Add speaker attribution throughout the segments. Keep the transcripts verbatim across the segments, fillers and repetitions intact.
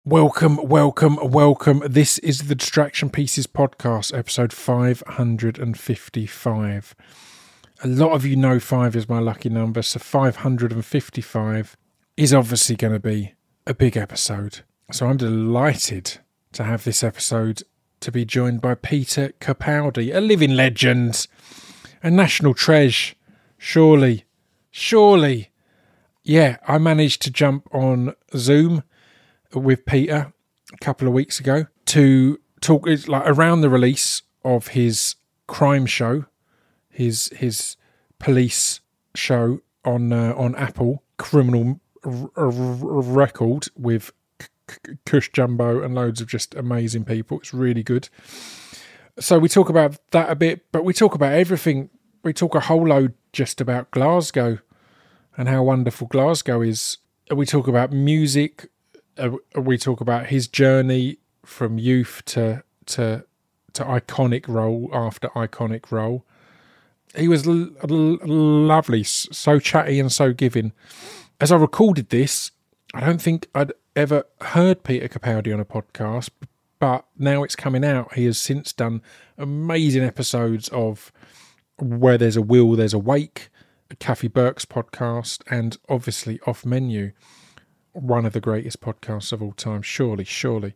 Speaker 1: Welcome, welcome, welcome. This is the Distraction Pieces podcast, episode five hundred fifty-five. A lot of you know five is my lucky number, so five hundred fifty-five is obviously going to be a big episode. So I'm delighted to have this episode to be joined by Peter Capaldi, a living legend, a national treasure, surely, surely. Yeah, I managed to jump on Zoom with Peter a couple of weeks ago to talk like around the release of his crime show, his his police show on uh, on Apple, Criminal r- r- Record with Kush Jumbo and loads of just amazing people. It's really good. So we talk about that a bit, but we talk about everything. We talk a whole load just about Glasgow and how wonderful Glasgow is. We talk about music. Uh, we talk about his journey from youth to to to iconic role after iconic role. He was l- l- lovely, so chatty and so giving. As I recorded this, I don't think I'd ever heard Peter Capaldi on a podcast, but now it's coming out. He has since done amazing episodes of Where There's a Will, There's a Wake, Kathy Burke's podcast, and obviously Off Menu. One of the greatest podcasts of all time, surely, surely.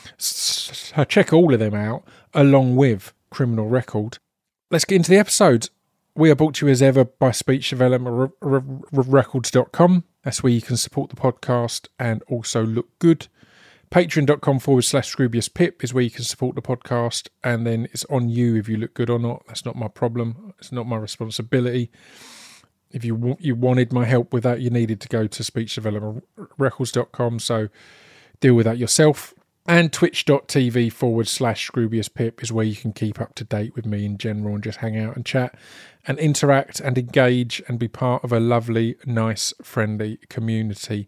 Speaker 1: So check all of them out, along with Criminal Record. Let's get into the episode. We are brought to you as ever by speech development records dot com. That's where you can support the podcast and also look good. Patreon.com forward slash Scroobius Pip is where you can support the podcast, and then it's on you if you look good or not. That's not my problem. It's not my responsibility. If you you wanted my help with that, you needed to go to speech development records dot com, so deal with that yourself. And twitch.tv forward slash Scroobius Pip is where you can keep up to date with me in general and just hang out and chat and interact and engage and be part of a lovely, nice, friendly community.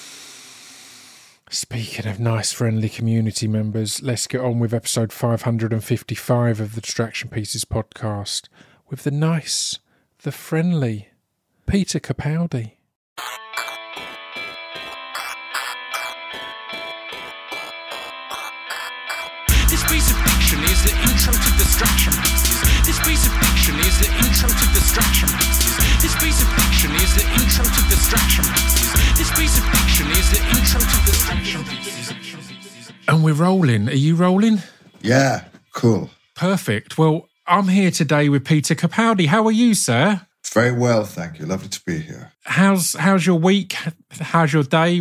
Speaker 1: Speaking of nice, friendly community members, let's get on with episode five hundred fifty-five of the Distraction Pieces podcast with the nice, the friendly Peter Capaldi.
Speaker 2: This piece of fiction is the intro to Distraction Pieces. This piece of fiction is the intro to Distraction Pieces. This piece of fiction is the intro to Distraction Pieces. This piece of fiction is the intro to Distraction Pieces.
Speaker 1: And we're rolling. Are you rolling?
Speaker 3: Yeah, cool.
Speaker 1: Perfect. Well, I'm here today with Peter Capaldi. How are you, sir?
Speaker 3: Very well, thank you. Lovely to be here.
Speaker 1: How's how's your week? How's your day?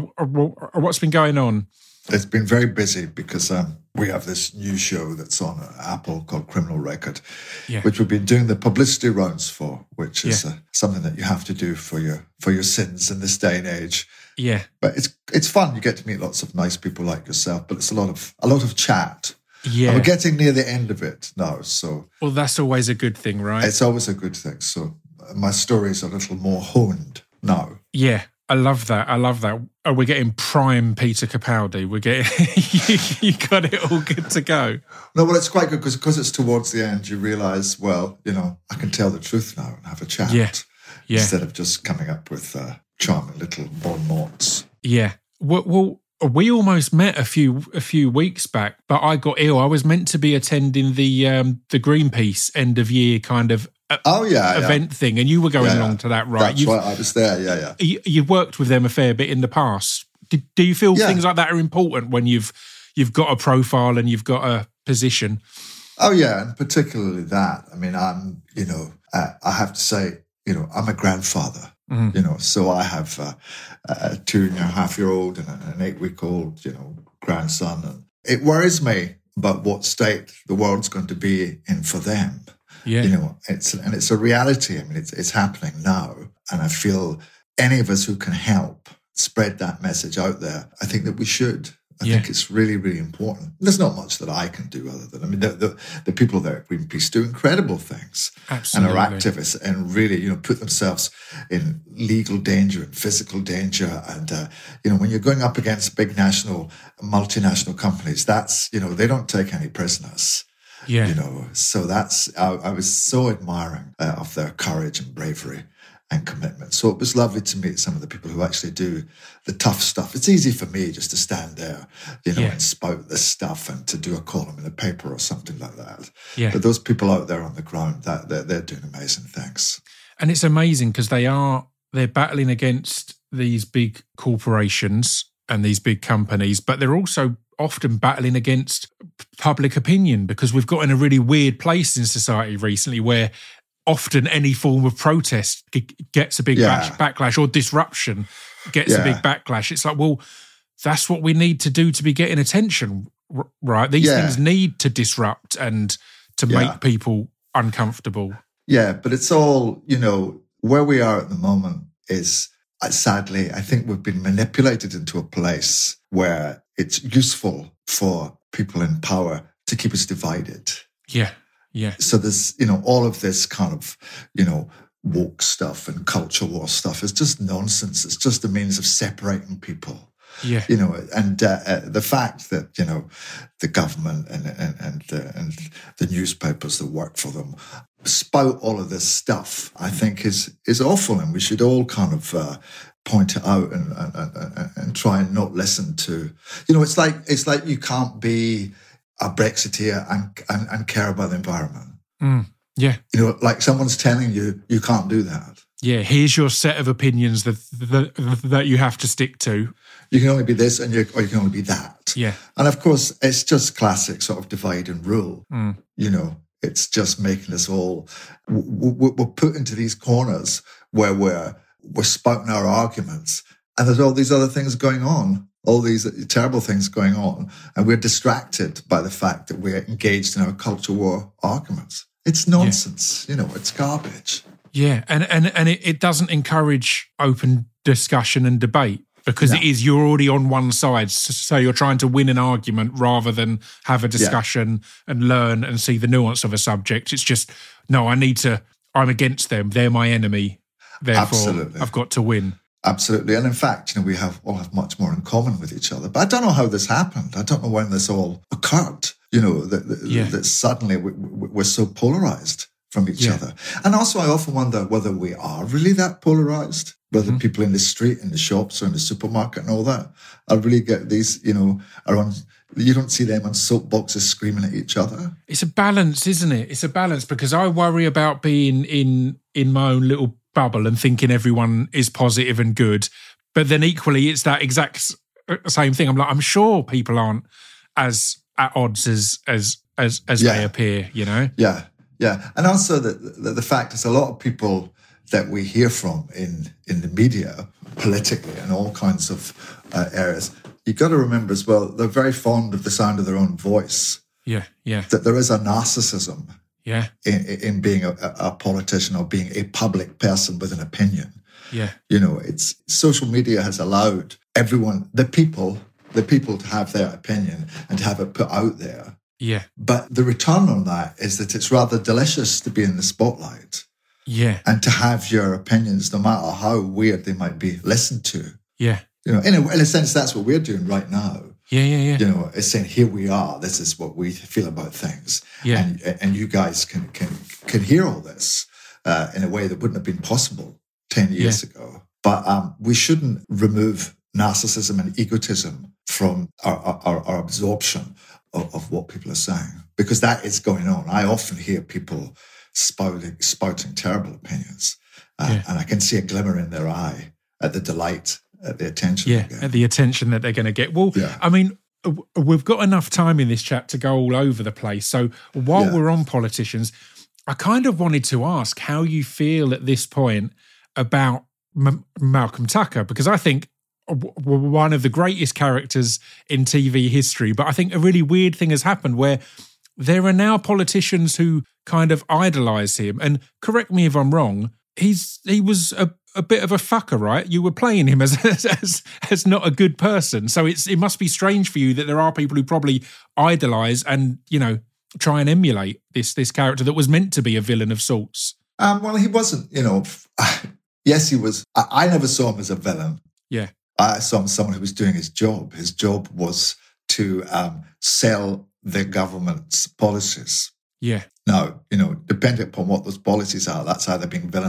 Speaker 1: What's been going on?
Speaker 3: It's been very busy because um, we have this new show that's on Apple called Criminal Record, yeah. which we've been doing the publicity rounds for, which is yeah. uh, something that you have to do for your for your sins in this day and age.
Speaker 1: Yeah,
Speaker 3: but it's it's fun. You get to meet lots of nice people like yourself, but it's a lot of a lot of chat.
Speaker 1: Yeah,
Speaker 3: and we're getting near the end of it now, so
Speaker 1: well, that's always a good thing, right?
Speaker 3: It's always a good thing. So my stories are a little more honed now.
Speaker 1: Yeah, I love that. I love that. Oh, we're getting prime Peter Capaldi. We're getting you, you got it all good to go.
Speaker 3: No, well, it's quite good because because it's towards the end. You realise, well, you know, I can tell the truth now and have a chat.
Speaker 1: Yeah, yeah.
Speaker 3: Instead of just coming up with uh, charming little bon mots.
Speaker 1: Yeah. Well. well We almost met a few a few weeks back, but I got ill. I was meant to be attending the um, the Greenpeace end of year kind of uh,
Speaker 3: oh yeah
Speaker 1: event
Speaker 3: yeah.
Speaker 1: thing, and you were going
Speaker 3: yeah,
Speaker 1: along
Speaker 3: yeah.
Speaker 1: to that, right?
Speaker 3: That's
Speaker 1: You've,
Speaker 3: right. I was there. Yeah, yeah.
Speaker 1: You, you've worked with them a fair bit in the past. Do, do you feel
Speaker 3: yeah.
Speaker 1: things like that are important when you've you've got a profile and you've got a position?
Speaker 3: Oh yeah, and particularly that. I mean, I'm you know uh, I have to say you know I'm a grandfather. Mm. You know, so I have uh, a two and a half year old and an eight week old, you know, grandson. And it worries me about what state the world's going to be in for them.
Speaker 1: Yeah.
Speaker 3: You know, it's, and it's a reality. I mean, it's, it's happening now. And I feel any of us who can help spread that message out there, I think that we should. I yeah. think it's really, really important. There's not much that I can do other than, I mean, the, the, the people there at Greenpeace do incredible things.
Speaker 1: Absolutely.
Speaker 3: And are activists and really, you know, put themselves in legal danger and physical danger. And, uh, you know, when you're going up against big national, multinational companies, that's, you know, they don't take any prisoners.
Speaker 1: Yeah.
Speaker 3: You know, so that's, I, I was so admiring uh, of their courage and bravery. and commitment. So it was lovely to meet some of the people who actually do the tough stuff. It's easy for me just to stand there, you know, yeah. and spout this stuff and to do a column in the paper or something like that.
Speaker 1: Yeah.
Speaker 3: But those people out there on the ground, that they're, they're doing amazing things.
Speaker 1: And it's amazing because they are, they're battling against these big corporations and these big companies, but they're also often battling against public opinion, because we've got in a really weird place in society recently where often any form of protest gets a big
Speaker 3: yeah.
Speaker 1: back- backlash or disruption gets yeah. a big backlash. It's like, well, that's what we need to do to be getting attention, right? These
Speaker 3: yeah.
Speaker 1: things need to disrupt and to
Speaker 3: yeah.
Speaker 1: make people uncomfortable.
Speaker 3: Yeah, but it's all, you know, where we are at the moment is, sadly, I think we've been manipulated into a place where it's useful for people in power to keep us divided.
Speaker 1: Yeah. Yeah.
Speaker 3: So there's, you know, all of this kind of, you know, woke stuff and culture war stuff is just nonsense. It's just a means of separating people.
Speaker 1: Yeah.
Speaker 3: You know, and uh, uh, the fact that, you know, the government and and and, uh, and the newspapers that work for them spout all of this stuff, I think is is awful, and we should all kind of uh, point it out and, and, and and try and not listen to. You know, it's like it's like you can't be a Brexiteer and, and, and care about the environment.
Speaker 1: Mm, yeah.
Speaker 3: You know, like someone's telling you, you can't do that.
Speaker 1: Yeah, here's your set of opinions that that, that you have to stick to.
Speaker 3: You can only be this and you, or you can only be that.
Speaker 1: Yeah.
Speaker 3: And of course, it's just classic sort of divide and rule.
Speaker 1: Mm.
Speaker 3: You know, it's just making us all, we're put into these corners where we're, we're spouting our arguments, and there's all these other things going on. All these terrible things going on, and we're distracted by the fact that we're engaged in our culture war arguments. It's nonsense. Yeah. You know, it's garbage.
Speaker 1: Yeah, and and, and it, it doesn't encourage open discussion and debate, because no. it is, you're already on one side, so you're trying to win an argument rather than have a discussion yeah. and learn and see the nuance of a subject. It's just, no, I need to, I'm against them, they're my enemy, therefore Absolutely. I've got to win.
Speaker 3: Absolutely. And in fact, you know, we have all have much more in common with each other. But I don't know how this happened. I don't know when this all occurred, you know, that, that, yeah. that suddenly we, we, we're so polarized from each yeah. other. And also, I often wonder whether we are really that polarized, whether mm-hmm. people in the street, in the shops or in the supermarket and all that, I really get these, you know, are on, you don't see them on soapboxes screaming at each other.
Speaker 1: It's a balance, isn't it? It's a balance, because I worry about being in in my own little bubble and thinking everyone is positive and good, but then equally it's that exact same thing. I'm like, I'm sure people aren't as at odds as as as, as yeah. they appear, you know.
Speaker 3: Yeah, yeah, and also the, the the fact is a lot of people that we hear from in in the media, politically, and all kinds of uh, areas. You got to remember as well, they're very fond of the sound of their own voice.
Speaker 1: Yeah, yeah.
Speaker 3: That there is a narcissism.
Speaker 1: Yeah,
Speaker 3: in, in being a, a politician or being a public person with an opinion.
Speaker 1: Yeah,
Speaker 3: you know, it's social media has allowed everyone, the people, the people to have their opinion and to have it put out there.
Speaker 1: Yeah,
Speaker 3: but the return on that is that it's rather delicious to be in the spotlight.
Speaker 1: Yeah,
Speaker 3: and to have your opinions, no matter how weird they might be, listened to.
Speaker 1: Yeah,
Speaker 3: you know, in a, in a sense, that's what we're doing right now.
Speaker 1: Yeah, yeah, yeah.
Speaker 3: You know, it's saying, here we are. This is what we feel about things.
Speaker 1: Yeah.
Speaker 3: And, and you guys can can can hear all this uh, in a way that wouldn't have been possible ten years yeah. ago. But um, we shouldn't remove narcissism and egotism from our, our, our absorption of, of what people are saying, because that is going on. I often hear people spouting, spouting terrible opinions, uh, yeah. and I can see a glimmer in their eye at the delight, at the attention.
Speaker 1: Yeah, at the attention that they're going to get. Well, yeah. I mean, we've got enough time in this chat to go all over the place. So while yeah. we're on politicians, I kind of wanted to ask how you feel at this point about M- Malcolm Tucker, because I think w- one of the greatest characters in T V history, but I think a really weird thing has happened where there are now politicians who kind of idolise him. And correct me if I'm wrong, he's he was a a bit of a fucker, right? You were playing him as, as as not a good person. So it's it must be strange for you that there are people who probably idolise and, you know, try and emulate this this character that was meant to be a villain of sorts.
Speaker 3: Um, well, he wasn't, you know, yes, he was. I, I never saw him as a villain.
Speaker 1: Yeah.
Speaker 3: I saw him as someone who was doing his job. His job was to um, sell the government's policies.
Speaker 1: Yeah.
Speaker 3: Now, you know, depending upon what those policies are, that's either being villainous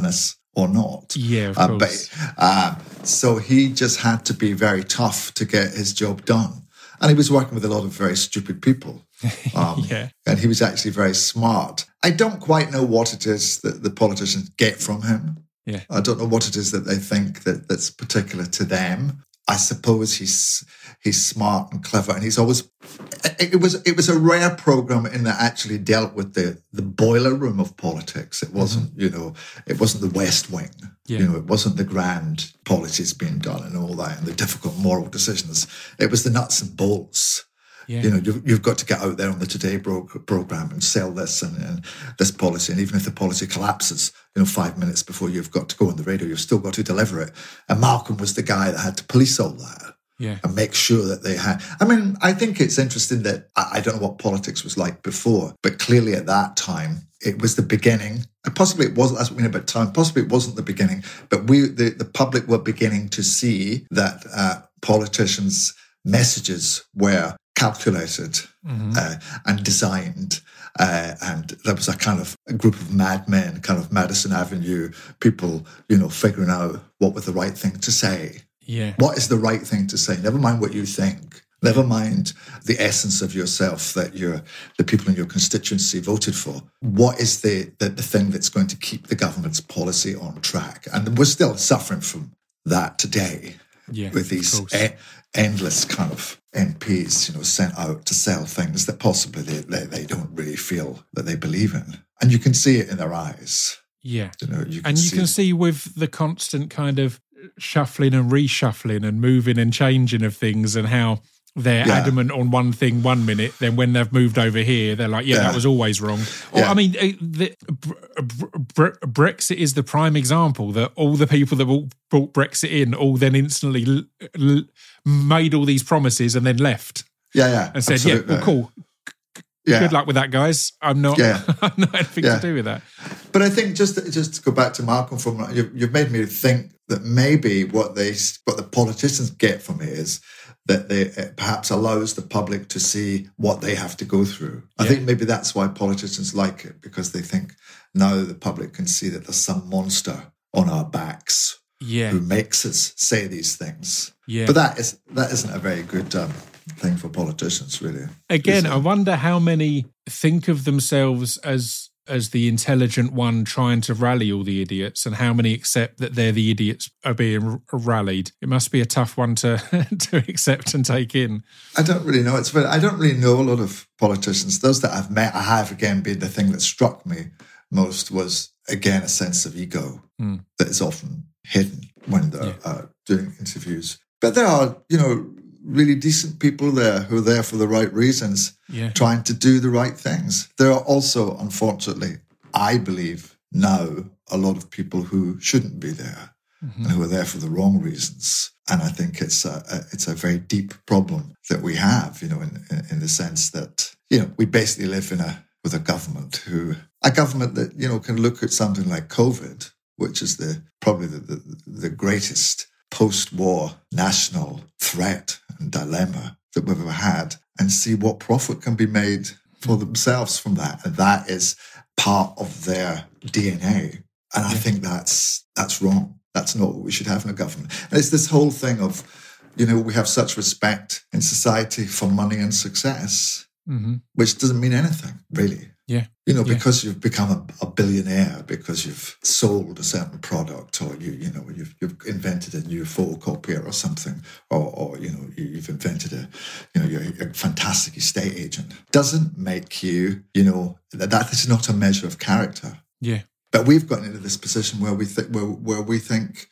Speaker 3: or not.
Speaker 1: Yeah, of
Speaker 3: uh,
Speaker 1: course.
Speaker 3: But, uh, so he just had to be very tough to get his job done. And he was working with a lot of very stupid people. Um,
Speaker 1: yeah.
Speaker 3: And he was actually very smart. I don't quite know what it is that the politicians get from him.
Speaker 1: Yeah.
Speaker 3: I don't know what it is that they think that, that's particular to them. I suppose he's he's smart and clever, and he's always. It, it was it was a rare program in that actually dealt with the, the boiler room of politics. It wasn't mm-hmm. you know it wasn't the West Wing. Yeah. You know, it wasn't the grand policies being done and all that and the difficult moral decisions. It was the nuts and bolts. Yeah. You know, you've, you've got to get out there on the Today bro- program and sell this and, and this policy. And even if the policy collapses, you know, five minutes before you've got to go on the radio, you've still got to deliver it. And Malcolm was the guy that had to police all that.
Speaker 1: Yeah.
Speaker 3: And make sure that they had. I mean, I think it's interesting that I, I don't know what politics was like before, but clearly at that time, it was the beginning. And possibly it wasn't, that's what we mean about time, possibly it wasn't the beginning, but we, the, the public were beginning to see that uh, politicians' messages were calculated mm-hmm. uh, and designed. Uh, and there was a kind of a group of madmen, kind of Madison Avenue people, you know, figuring out what was the right thing to say.
Speaker 1: Yeah.
Speaker 3: What is the right thing to say? Never mind what you think. Never mind the essence of yourself that you're, the people in your constituency voted for. What is the, the, the thing that's going to keep the government's policy on track? And we're still suffering from that today
Speaker 1: yeah,
Speaker 3: with these e- endless kind of M Ps, you know, sent out to sell things that possibly they, they, they don't really feel that they believe in. And you can see it in their eyes.
Speaker 1: Yeah.
Speaker 3: You know, you can
Speaker 1: and you
Speaker 3: see
Speaker 1: can
Speaker 3: it.
Speaker 1: see with the constant kind of shuffling and reshuffling and moving and changing of things and how they're yeah. adamant on one thing one minute, then when they've moved over here, they're like, yeah, yeah. that was always wrong. Or,
Speaker 3: yeah.
Speaker 1: I mean, the, Bre- Bre- Brexit is the prime example that all the people that brought Brexit in all then instantly l- l- made all these promises and then left.
Speaker 3: Yeah, yeah.
Speaker 1: And said,
Speaker 3: absolutely.
Speaker 1: yeah, well, cool.
Speaker 3: Yeah.
Speaker 1: Good luck with that, guys. I'm not,
Speaker 3: yeah.
Speaker 1: I'm not anything
Speaker 3: yeah.
Speaker 1: to do with that.
Speaker 3: But I think just just to go back to Malcolm, from you've, you've made me think that maybe what they what the politicians get from it is that they it perhaps allows the public to see what they have to go through. I
Speaker 1: yeah.
Speaker 3: think maybe that's why politicians like it, because they think now the public can see that there's some monster on our backs
Speaker 1: yeah.
Speaker 3: who makes us say these things.
Speaker 1: Yeah.
Speaker 3: But that is that isn't a very good um, thing for politicians, really.
Speaker 1: Again, I wonder how many think of themselves as as the intelligent one trying to rally all the idiots, and how many accept that they're the idiots are being r- rallied. It must be a tough one to to accept and take in.
Speaker 3: I don't really know. It's very, I don't really know a lot of politicians. Those that I've met, I have again been the thing that struck me most was again a sense of ego mm. that is often hidden when they're yeah. uh, doing interviews. But there are, you know, really decent people there who are there for the right reasons,
Speaker 1: yeah.
Speaker 3: trying to do the right things. There are also, unfortunately, I believe now, a lot of people who shouldn't be there mm-hmm. and who are there for the wrong reasons. And I think it's a, a it's a very deep problem that we have, you know, in, in, in the sense that, you know, we basically live in a with a government who, a government that, you know, can look at something like COVID, which is the probably the, the, the greatest post-war national threat and dilemma that we've ever had, and see what profit can be made for themselves from that. And that is part of their D N A. And I think that's that's wrong. That's not what we should have in a government. And it's this whole thing of, you know, we have such respect in society for money and success, mm-hmm. which doesn't mean anything, really.
Speaker 1: Yeah.
Speaker 3: You know,
Speaker 1: yeah.
Speaker 3: because you've become a, a billionaire, because you've sold a certain product, or you, you know, you've you've invented a new photocopier or something, or, or you know, you've invented a, you know, you're a fantastic estate agent, doesn't make you, you know, that, that is not a measure of character.
Speaker 1: Yeah.
Speaker 3: But we've gotten into this position where we think where where we think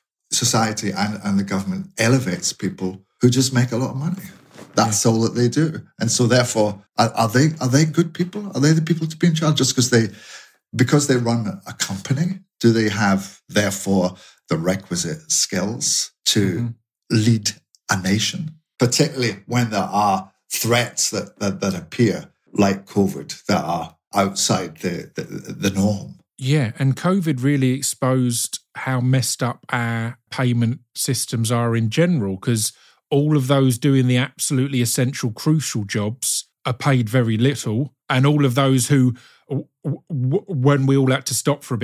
Speaker 3: society and, and the government elevates people who just make a lot of money. That's yeah. all that they do. And so therefore, are, are they are they good people? Are they the people to be in charge? Just because they because they run a company, do they have therefore the requisite skills to mm-hmm. lead a nation? Particularly when there are threats that, that, that appear, like COVID, that are outside the, the, the norm.
Speaker 1: Yeah, and COVID really exposed how messed up our payment systems are in general, because all of those doing the absolutely essential, crucial jobs are paid very little. And all of those who, w- w- when we all had to stop for a bit,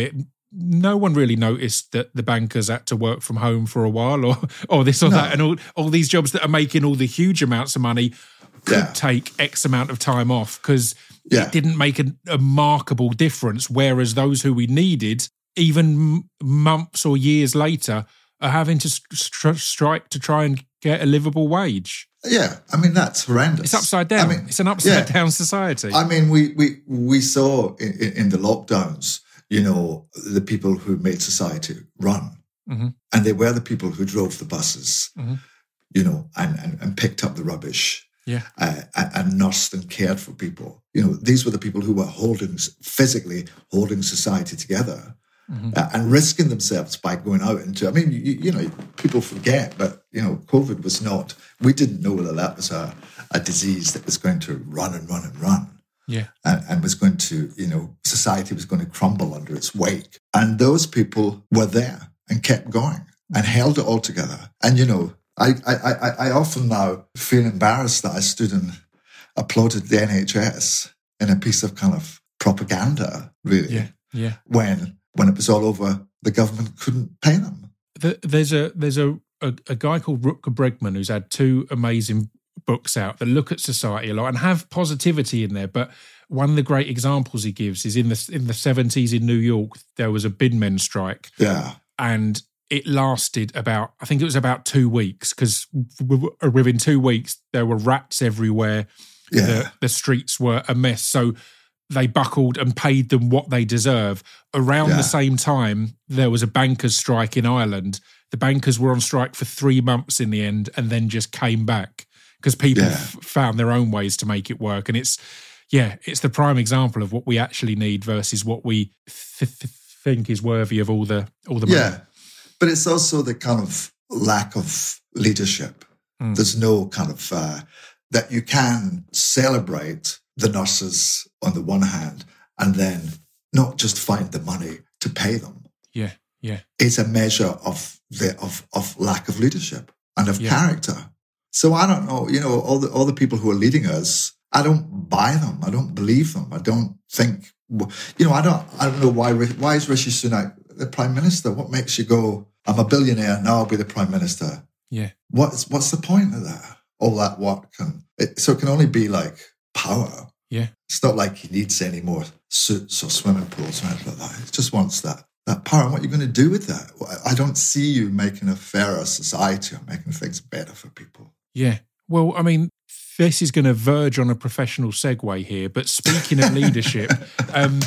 Speaker 1: no one really noticed that the bankers had to work from home for a while or or this or
Speaker 3: No.
Speaker 1: that. And all, all these jobs that are making all the huge amounts of money could
Speaker 3: Yeah.
Speaker 1: take X amount of time off because
Speaker 3: Yeah.
Speaker 1: it didn't make a, a remarkable difference. Whereas those who we needed, even m- months or years later, are having to st- strike to try and get a livable wage.
Speaker 3: Yeah, I mean, that's horrendous.
Speaker 1: It's upside down.
Speaker 3: I mean,
Speaker 1: it's an upside
Speaker 3: yeah.
Speaker 1: down society.
Speaker 3: I mean, we we we saw in, in the lockdowns, you know, the people who made society run,
Speaker 1: Mhm.
Speaker 3: and they were the people who drove the buses,
Speaker 1: Mhm.
Speaker 3: you know, and, and and picked up the rubbish,
Speaker 1: Yeah.
Speaker 3: uh, and, and nursed and cared for people. You know, these were the people who were holding physically holding society together.
Speaker 1: Mhm.
Speaker 3: Uh, and risking themselves by going out into, I mean, you, you know, people forget, but, you know, COVID was not, we didn't know that that was a, a disease that was going to run and run and run.
Speaker 1: Yeah.
Speaker 3: And, and was going to, you know, society was going to crumble under its weight. And those people were there and kept going and held it all together. And, you know, I, I, I, I often now feel embarrassed that I stood and applauded the N H S in a piece of kind of propaganda, really.
Speaker 1: Yeah. Yeah.
Speaker 3: When when it was all over, the government couldn't pay them.
Speaker 1: The, there's a there's a, a, a guy called Rutger Bregman who's had two amazing books out that look at society a lot and have positivity in there. But one of the great examples he gives is in the in the seventies in New York, there was a binmen strike.
Speaker 3: Yeah.
Speaker 1: And it lasted about, I think it was about two weeks because within two weeks, there were rats everywhere.
Speaker 3: Yeah.
Speaker 1: The, the streets were a mess. So they buckled and paid them what they deserve. Around
Speaker 3: Yeah.
Speaker 1: the same time, there was a bankers' strike in Ireland. The bankers were on strike for three months in the end and then just came back because people
Speaker 3: Yeah.
Speaker 1: f- found their own ways to make it work. And it's, yeah, it's the prime example of what we actually need versus what we th- th- think is worthy of all the all the money.
Speaker 3: Yeah. But it's also the kind of lack of leadership.
Speaker 1: Mm.
Speaker 3: There's no kind of, uh, that you can celebrate the nurses on the one hand and then not just find the money to pay them.
Speaker 1: Yeah, yeah.
Speaker 3: It's a measure of the of, of lack of leadership and of
Speaker 1: Yeah.
Speaker 3: character. So I don't know, you know, all the all the people who are leading us, I don't buy them. I don't believe them. I don't think, you know, I don't I don't know why why is Rishi Sunak the Prime Minister? What makes you go, I'm a billionaire, now I'll be the Prime Minister?
Speaker 1: Yeah.
Speaker 3: What's what's the point of that? All that work and it, so it can only be like power.
Speaker 1: Yeah.
Speaker 3: It's not like he needs any more suits or swimming pools or anything like that. He just wants that that power. And what are you going to do with that? I don't see you making a fairer society or making things better for people.
Speaker 1: Yeah. Well, I mean, this is going to verge on a professional segue here, but speaking of leadership, um,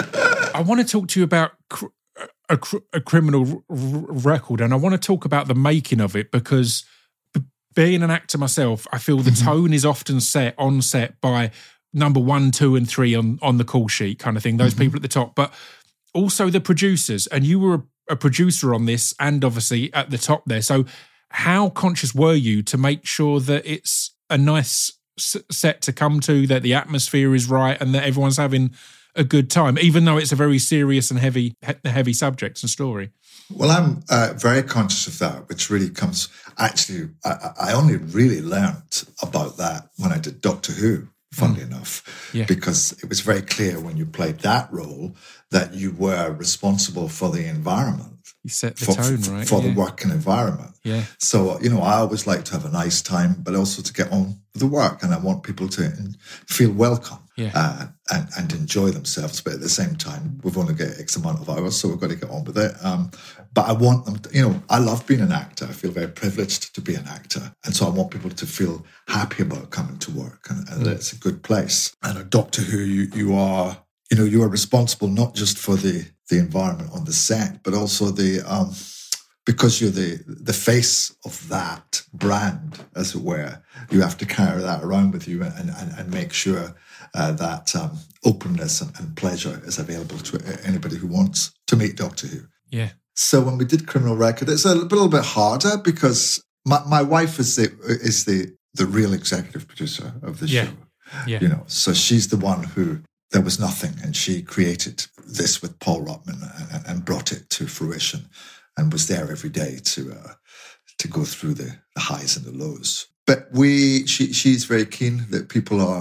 Speaker 1: I want to talk to you about cr- a, cr- a criminal r- r- record, and I want to talk about the making of it because b- being an actor myself, I feel the tone is often set on set by number one, two, and three on, on the call sheet kind of thing, those people at the top, but also the producers. And you were a, a producer on this and obviously at the top there. So how conscious were you to make sure that it's a nice s- set to come to, that the atmosphere is right and that everyone's having a good time, even though it's a very serious and heavy he- heavy subject and story?
Speaker 3: Well, I'm uh, very conscious of that, which really comes, actually, I, I only really learnt about that when I did Doctor Who, funnily mm. enough,
Speaker 1: yeah.
Speaker 3: because it was very clear when you played that role that you were responsible for the environment.
Speaker 1: You set the
Speaker 3: for,
Speaker 1: tone,
Speaker 3: for,
Speaker 1: right?
Speaker 3: For
Speaker 1: yeah.
Speaker 3: the working environment.
Speaker 1: Yeah.
Speaker 3: So, you know, I always like to have a nice time, but also to get on with the work. And I want people to feel welcome
Speaker 1: yeah.
Speaker 3: uh, and, and enjoy themselves. But at the same time, we've only got X amount of hours, so we've got to get on with it. Um, but I want them to, you know, I love being an actor. I feel very privileged to be an actor. And so I want people to feel happy about coming to work and, and mm. that it's a good place. And a Doctor Who, you, you are, you know, you are responsible not just for the, the environment on the set, but also the, um, because you're the the face of that brand, as it were, you have to carry that around with you and, and, and make sure uh, that um, openness and, and pleasure is available to anybody who wants to meet Doctor Who.
Speaker 1: Yeah.
Speaker 3: So when we did Criminal Record, it's a little bit harder because my, my wife is the is the the real executive producer of the
Speaker 1: yeah.
Speaker 3: show.
Speaker 1: Yeah.
Speaker 3: You know, so she's the one who, there was nothing, and she created this with Paul Rotman and, and brought it to fruition. And was there every day to uh, to go through the, the highs and the lows. But we, she, she's very keen that people are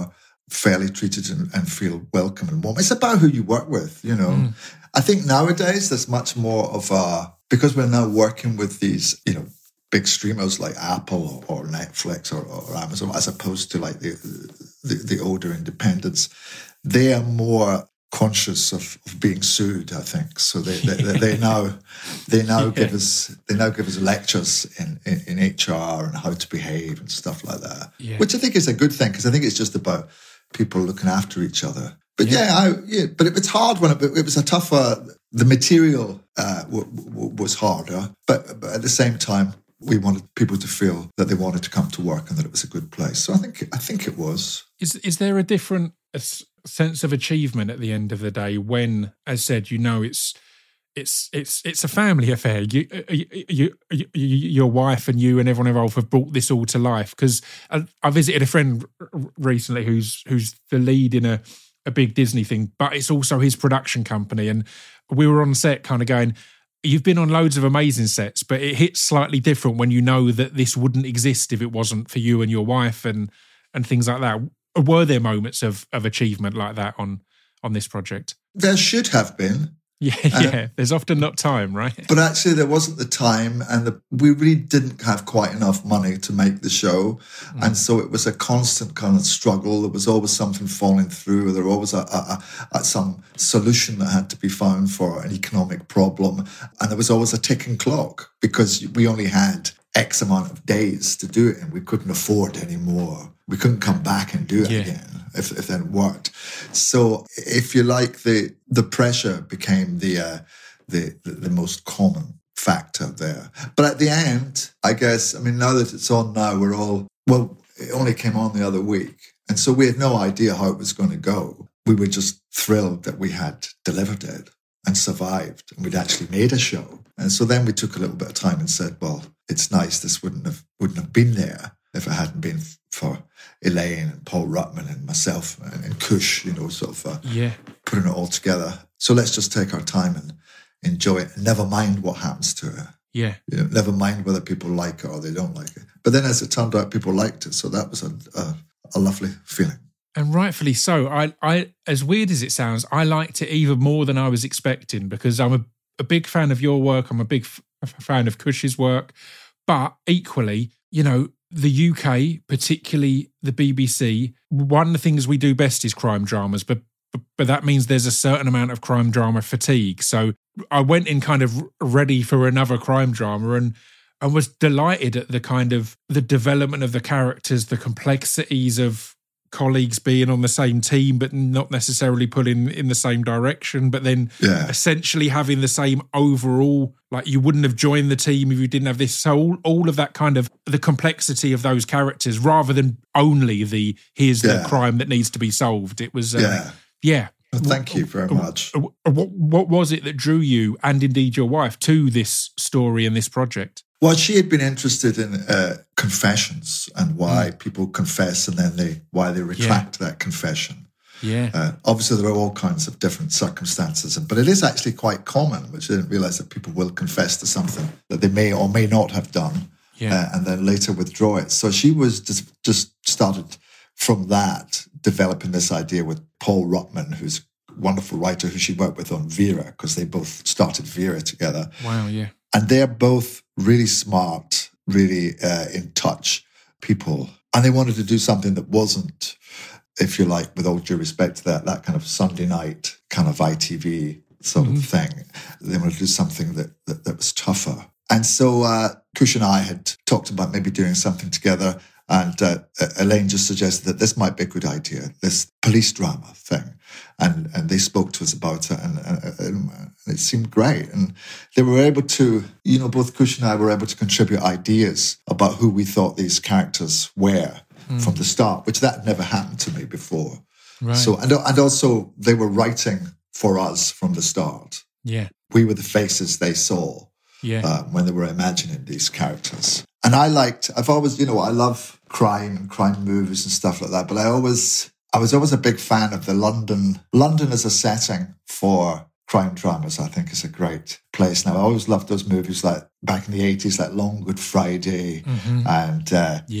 Speaker 3: fairly treated and, and feel welcome and warm. It's about who you work with, you know. Mm. I think nowadays there's much more of a, because we're now working with these, you know, big streamers like Apple or, or Netflix or, or Amazon, as opposed to like the, the the older independents. They are more conscious of, of being sued, I think. So they they, they, they now they now yeah. give us they now give us lectures in, in, in H R and how to behave and stuff like that, yeah. which I think is a good thing, because I think it's just about people looking after each other. But yeah, yeah, I, yeah but it, it's hard when it, it was a tougher. The material uh, w- w- was harder, but, but at the same time, we wanted people to feel that they wanted to come to work and that it was a good place. So I think I think it was. Is
Speaker 1: is there a different a sense of achievement at the end of the day when, as said, you know, it's it's it's it's a family affair. You, you, you, you your wife and you and everyone involved have brought this all to life. Because I, I visited a friend recently who's who's the lead in a a big Disney thing, but it's also his production company, and we were on set, kind of going, you've been on loads of amazing sets, but it hits slightly different when you know that this wouldn't exist if it wasn't for you and your wife and and things like that. Were there moments of of achievement like that on on this project?
Speaker 3: There should have been.
Speaker 1: Yeah, yeah. Um, There's often not time, right?
Speaker 3: But actually, there wasn't the time, and the, we really didn't have quite enough money to make the show, mm. and so it was a constant kind of struggle. There was always something falling through. There was always a, a, a, some solution that had to be found for an economic problem, and there was always a ticking clock because we only had X amount of days to do it, and we couldn't afford any more. We couldn't come back and do it yeah. again if, if that worked. So, if you like, the the pressure became the, uh, the the the most common factor there. But at the end, I guess, I mean, now that it's on now, we're all, well, it only came on the other week. And so we had no idea how it was going to go. We were just thrilled that we had delivered it and survived, and we'd actually made a show. And so then we took a little bit of time and said, well, it's nice. This wouldn't have wouldn't have been there if it hadn't been for Elaine and Paul Ruttman and myself and, and Kush, you know, sort of uh,
Speaker 1: yeah.
Speaker 3: putting it all together. So let's just take our time and enjoy it, and never mind what happens to it.
Speaker 1: Yeah.
Speaker 3: You know, never mind whether people like it or they don't like it. But then as it turned out, people liked it. So that was a, a, a lovely feeling.
Speaker 1: And rightfully so. I, I, as weird as it sounds, I liked it even more than I was expecting, because I'm a, a big fan of your work. I'm a big f- fan of Kush's work. But equally, you know, the U K, particularly the B B C, one of the things we do best is crime dramas, but, but but that means there's a certain amount of crime drama fatigue. So I went in kind of ready for another crime drama, and I was delighted at the kind of the development of the characters, the complexities of colleagues being on the same team but not necessarily pulling in the same direction, but then
Speaker 3: yeah.
Speaker 1: essentially having the same overall, like you wouldn't have joined the team if you didn't have this. So all, all of that kind of the complexity of those characters, rather than only the here's yeah. the crime that needs to be solved. It was um,
Speaker 3: yeah
Speaker 1: yeah
Speaker 3: well, thank you very much.
Speaker 1: What, what was it that drew you, and indeed your wife, to this story and this project?
Speaker 3: Well, she had been interested in uh, confessions and why mm. people confess and then they why they retract yeah. that confession.
Speaker 1: Yeah.
Speaker 3: Uh, obviously, there are all kinds of different circumstances, but it is actually quite common, which I didn't realise, that people will confess to something that they may or may not have done,
Speaker 1: yeah.
Speaker 3: uh, and then later withdraw it. So she was just just started from that, developing this idea with Paul Ruttman, who's a wonderful writer who she worked with on Vera, because they both started Vera together.
Speaker 1: Wow, yeah.
Speaker 3: And they're both really smart, really uh, in touch people. And they wanted to do something that wasn't, if you like, with all due respect to that, that kind of Sunday night kind of I T V sort mm-hmm. of thing. They wanted to do something that, that, that was tougher. And so uh, Kush and I had talked about maybe doing something together. And uh, Elaine just suggested that this might be a good idea, this police drama thing. And and they spoke to us about it, and, and, and it seemed great. And they were able to, you know, both Kush and I were able to contribute ideas about who we thought these characters were mm. from the start, which that never happened to me before.
Speaker 1: Right.
Speaker 3: So and, and also they were writing for us from the start.
Speaker 1: Yeah.
Speaker 3: We were the faces they saw
Speaker 1: yeah.
Speaker 3: uh, when they were imagining these characters. And I liked, I've always, you know, I love crime and crime movies and stuff like that, but I always, I was always a big fan of the London. London as a setting for crime dramas, I think, is a great place. Now, I always loved those movies like back in the eighties, like Long Good Friday
Speaker 1: mm-hmm.
Speaker 3: and uh,
Speaker 1: yeah.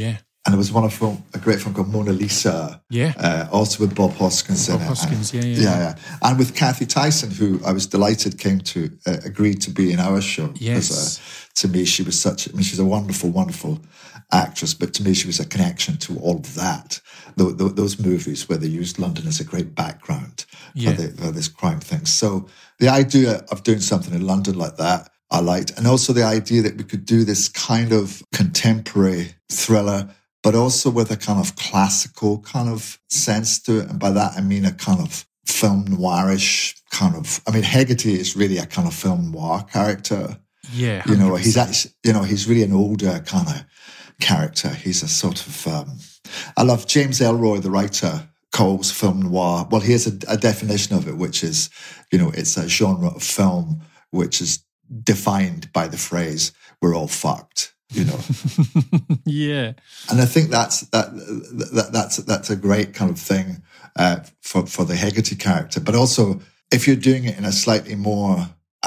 Speaker 3: And there was one of film, a great film called Mona Lisa.
Speaker 1: Yeah.
Speaker 3: Uh, also with Bob Hoskins
Speaker 1: Bob
Speaker 3: in
Speaker 1: Hoskins,
Speaker 3: it. And,
Speaker 1: yeah, yeah,
Speaker 3: yeah, yeah. And with Kathy Tyson, who I was delighted came to uh, agree to be in our show.
Speaker 1: Yes.
Speaker 3: Because, uh, to me, she was such, I mean, she's a wonderful, wonderful actress, but to me, she was a connection to all of that. The, the, those movies where they used London as a great background
Speaker 1: yeah.
Speaker 3: for, the, for this crime thing. So the idea of doing something in London like that, I liked. And also the idea that we could do this kind of contemporary thriller, but also with a kind of classical kind of sense to it. And by that, I mean a kind of film noirish kind of, I mean, Hegarty is really a kind of film noir character.
Speaker 1: Yeah.
Speaker 3: You know, he's actually, you know, he's really an older kind of character. He's a sort of, um, I love James Ellroy, the writer, calls film noir. Well, here's a, a definition of it, which is, you know, it's a genre of film which is defined by the phrase, we're all fucked. You know,
Speaker 1: yeah,
Speaker 3: and I think that's that, that that's that's a great kind of thing uh, for for the Hegarty character. But also, if you're doing it in a slightly more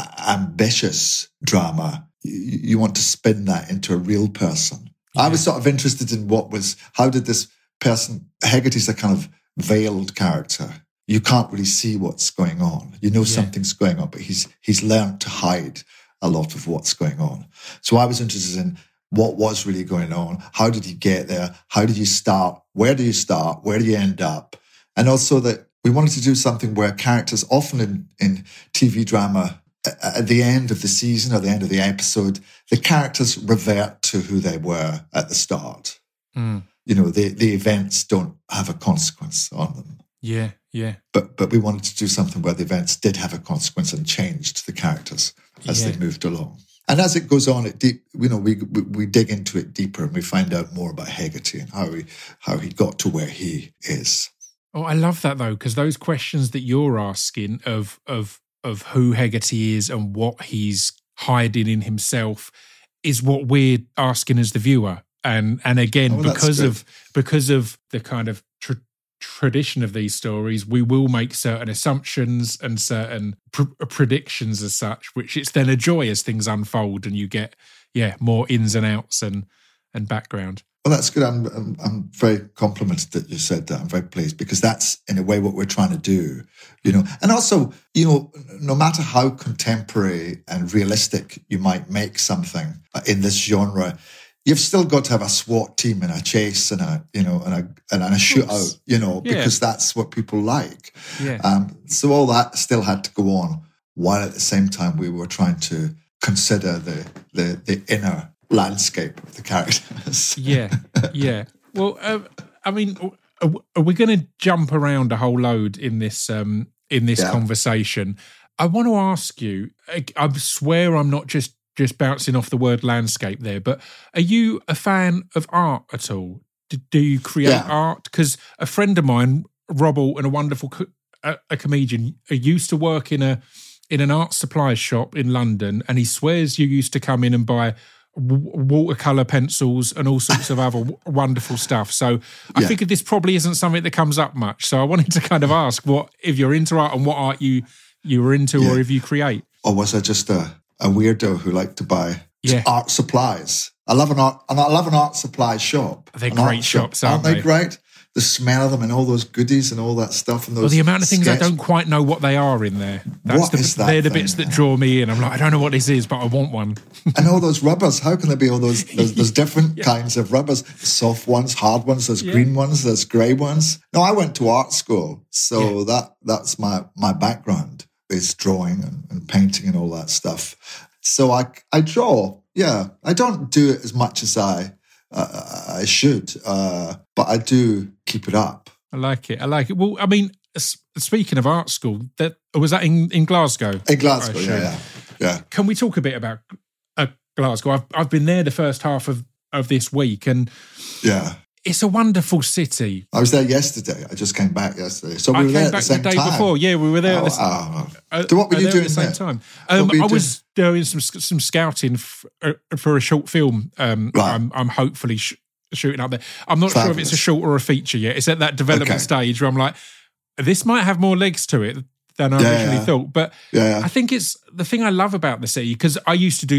Speaker 3: ambitious drama, you, you want to spin that into a real person. Yeah. I was sort of interested in what was how did this person Hegarty's a kind of veiled character. You can't really see what's going on. You know yeah. something's going on, but he's he's learned to hide a lot of what's going on. So I was interested in what was really going on? How did you get there? How did you start? Where do you start? Where do you end up? And also that we wanted to do something where characters, often in, in T V drama, at the end of the season or the end of the episode, the characters revert to who they were at the start.
Speaker 1: Mm.
Speaker 3: You know, the, the events don't have a consequence on them.
Speaker 1: Yeah, yeah.
Speaker 3: But but we wanted to do something where the events did have a consequence and changed the characters as yeah. they moved along. And as it goes on, it deep, you know, we, we we dig into it deeper and we find out more about Hegarty and how he how he got to where he is.
Speaker 1: Oh, I love that though, because those questions that you're asking of of of who Hegarty is and what he's hiding in himself is what we're asking as the viewer. And and again,
Speaker 3: oh,
Speaker 1: because of because of the kind of tr- tradition of these stories, we will make certain assumptions and certain pr- predictions as such, which it's then a joy as things unfold and you get, yeah, more ins and outs and and background.
Speaker 3: Well, that's good. I'm, I'm I'm very complimented that you said that. I'm very pleased because that's in a way what we're trying to do, you know. And also, you know, no matter how contemporary and realistic you might make something in this genre, you've still got to have a SWAT team and a chase and a, you know, and a and a shootout, you know,
Speaker 1: yeah.
Speaker 3: because that's what people like.
Speaker 1: Yeah.
Speaker 3: Um, so all that still had to go on, while at the same time we were trying to consider the the, the inner landscape of the characters.
Speaker 1: yeah, yeah. Well, uh, I mean, are, are we going to jump around a whole load in this um, in this
Speaker 3: yeah.
Speaker 1: conversation? I want to ask you. I, I swear, I'm not just. just bouncing off the word landscape there, but are you a fan of art at all? Do, do you create
Speaker 3: yeah.
Speaker 1: art? Because a friend of mine, Rob Alton, a wonderful co- a, a comedian, used to work in a in an art supply shop in London, and he swears you used to come in and buy w- watercolour pencils and all sorts of other w- wonderful stuff. So I
Speaker 3: yeah.
Speaker 1: figured this probably isn't something that comes up much. So I wanted to kind of ask what if you're into art and what art you you were into, yeah. or if you create.
Speaker 3: Or was I just a a weirdo who liked to buy
Speaker 1: yeah.
Speaker 3: art supplies? I love an art, and I love an art supply shop.
Speaker 1: They're
Speaker 3: an
Speaker 1: great shops,
Speaker 3: shop.
Speaker 1: aren't,
Speaker 3: aren't
Speaker 1: they?
Speaker 3: they great? The smell of them and all those goodies and all that stuff. And those
Speaker 1: well, the amount of things
Speaker 3: sketch-
Speaker 1: I don't quite know what they are in there. That's
Speaker 3: what
Speaker 1: the,
Speaker 3: is that
Speaker 1: They're the
Speaker 3: thing?
Speaker 1: bits that draw me in. I'm like, I don't know what this is, but I want one.
Speaker 3: And all those rubbers. How can there be all those? There's, there's different yeah. kinds of rubbers. Soft ones, hard ones. There's yeah. green ones. There's grey ones. No, I went to art school, so yeah. that that's my my background is drawing and, and painting and all that stuff. So I I draw. Yeah, I don't do it as much as I uh, I should, uh, but I do keep it up.
Speaker 1: I like it. I like it. Well, I mean, speaking of art school, that was that in, in Glasgow?
Speaker 3: In Glasgow, yeah, yeah, yeah.
Speaker 1: Can we talk a bit about uh, Glasgow? I've I've been there the first half of, of this week, and
Speaker 3: yeah,
Speaker 1: it's a wonderful city.
Speaker 3: I was there yesterday. I just came back yesterday, so we
Speaker 1: I
Speaker 3: were
Speaker 1: came
Speaker 3: there at
Speaker 1: back
Speaker 3: the same
Speaker 1: the day
Speaker 3: time.
Speaker 1: before. Yeah, we were there.
Speaker 3: Oh,
Speaker 1: at the,
Speaker 3: oh.
Speaker 1: uh,
Speaker 3: So what were you
Speaker 1: there
Speaker 3: doing
Speaker 1: at the same
Speaker 3: there?
Speaker 1: time? Um,
Speaker 3: were you
Speaker 1: I was doing some some scouting f- uh, for a short film. Um,
Speaker 3: Right.
Speaker 1: I'm I'm hopefully sh- shooting up there. I'm not sure if
Speaker 3: Fabulous.
Speaker 1: it's a short or a feature yet. It's at that development
Speaker 3: Okay.
Speaker 1: stage where I'm like, this might have more legs to it than I
Speaker 3: Yeah,
Speaker 1: originally
Speaker 3: yeah.
Speaker 1: thought. But
Speaker 3: Yeah,
Speaker 1: I think it's the thing I love about the city, because I used to do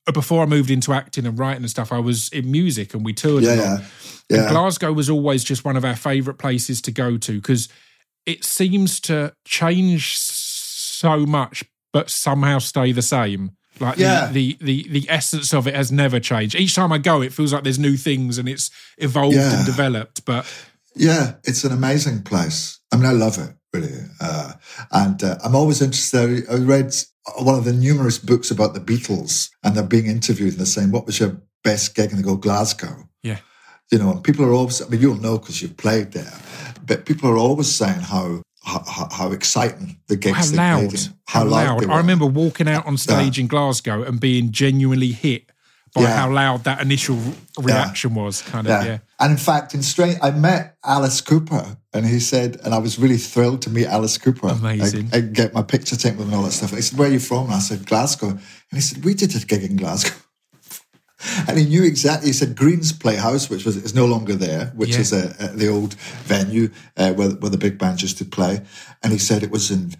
Speaker 1: before I moved into acting and writing and stuff, I was in music and we toured.
Speaker 3: Yeah,
Speaker 1: a lot.
Speaker 3: yeah, yeah.
Speaker 1: And Glasgow was always just one of our favourite places to go to because it seems to change so much, but somehow stay the same. Like
Speaker 3: yeah.
Speaker 1: the, the the the essence of it has never changed. Each time I go, it feels like there's new things and it's evolved
Speaker 3: yeah.
Speaker 1: and developed. But
Speaker 3: yeah, it's an amazing place. I mean, I love it really, uh, and uh, I'm always interested. I read one of the numerous books about the Beatles, and they're being interviewed and they're saying, "What was your best gig?" And they go, "Glasgow."
Speaker 1: Yeah,
Speaker 3: you know, and people are always. I mean, you'll know because you've played there, but people are always saying how. How, how exciting the gigs
Speaker 1: how
Speaker 3: they
Speaker 1: loud,
Speaker 3: played in.
Speaker 1: How, how loud. loud. I remember walking out on stage yeah. in Glasgow and being genuinely hit by yeah. how loud that initial reaction yeah. was. Kind of, yeah. yeah.
Speaker 3: And in fact, in Strange, I met Alice Cooper, and he said, and I was really thrilled to meet Alice Cooper.
Speaker 1: Amazing.
Speaker 3: I, I get my picture taken with him and all that stuff. And he said, "Where are you from?" And I said, "Glasgow." And he said, "We did a gig in Glasgow." And he knew exactly. He said Green's Playhouse, which was is no longer there, which yeah. is a, a, the old venue uh, where, where the big band used to play. And he said it was in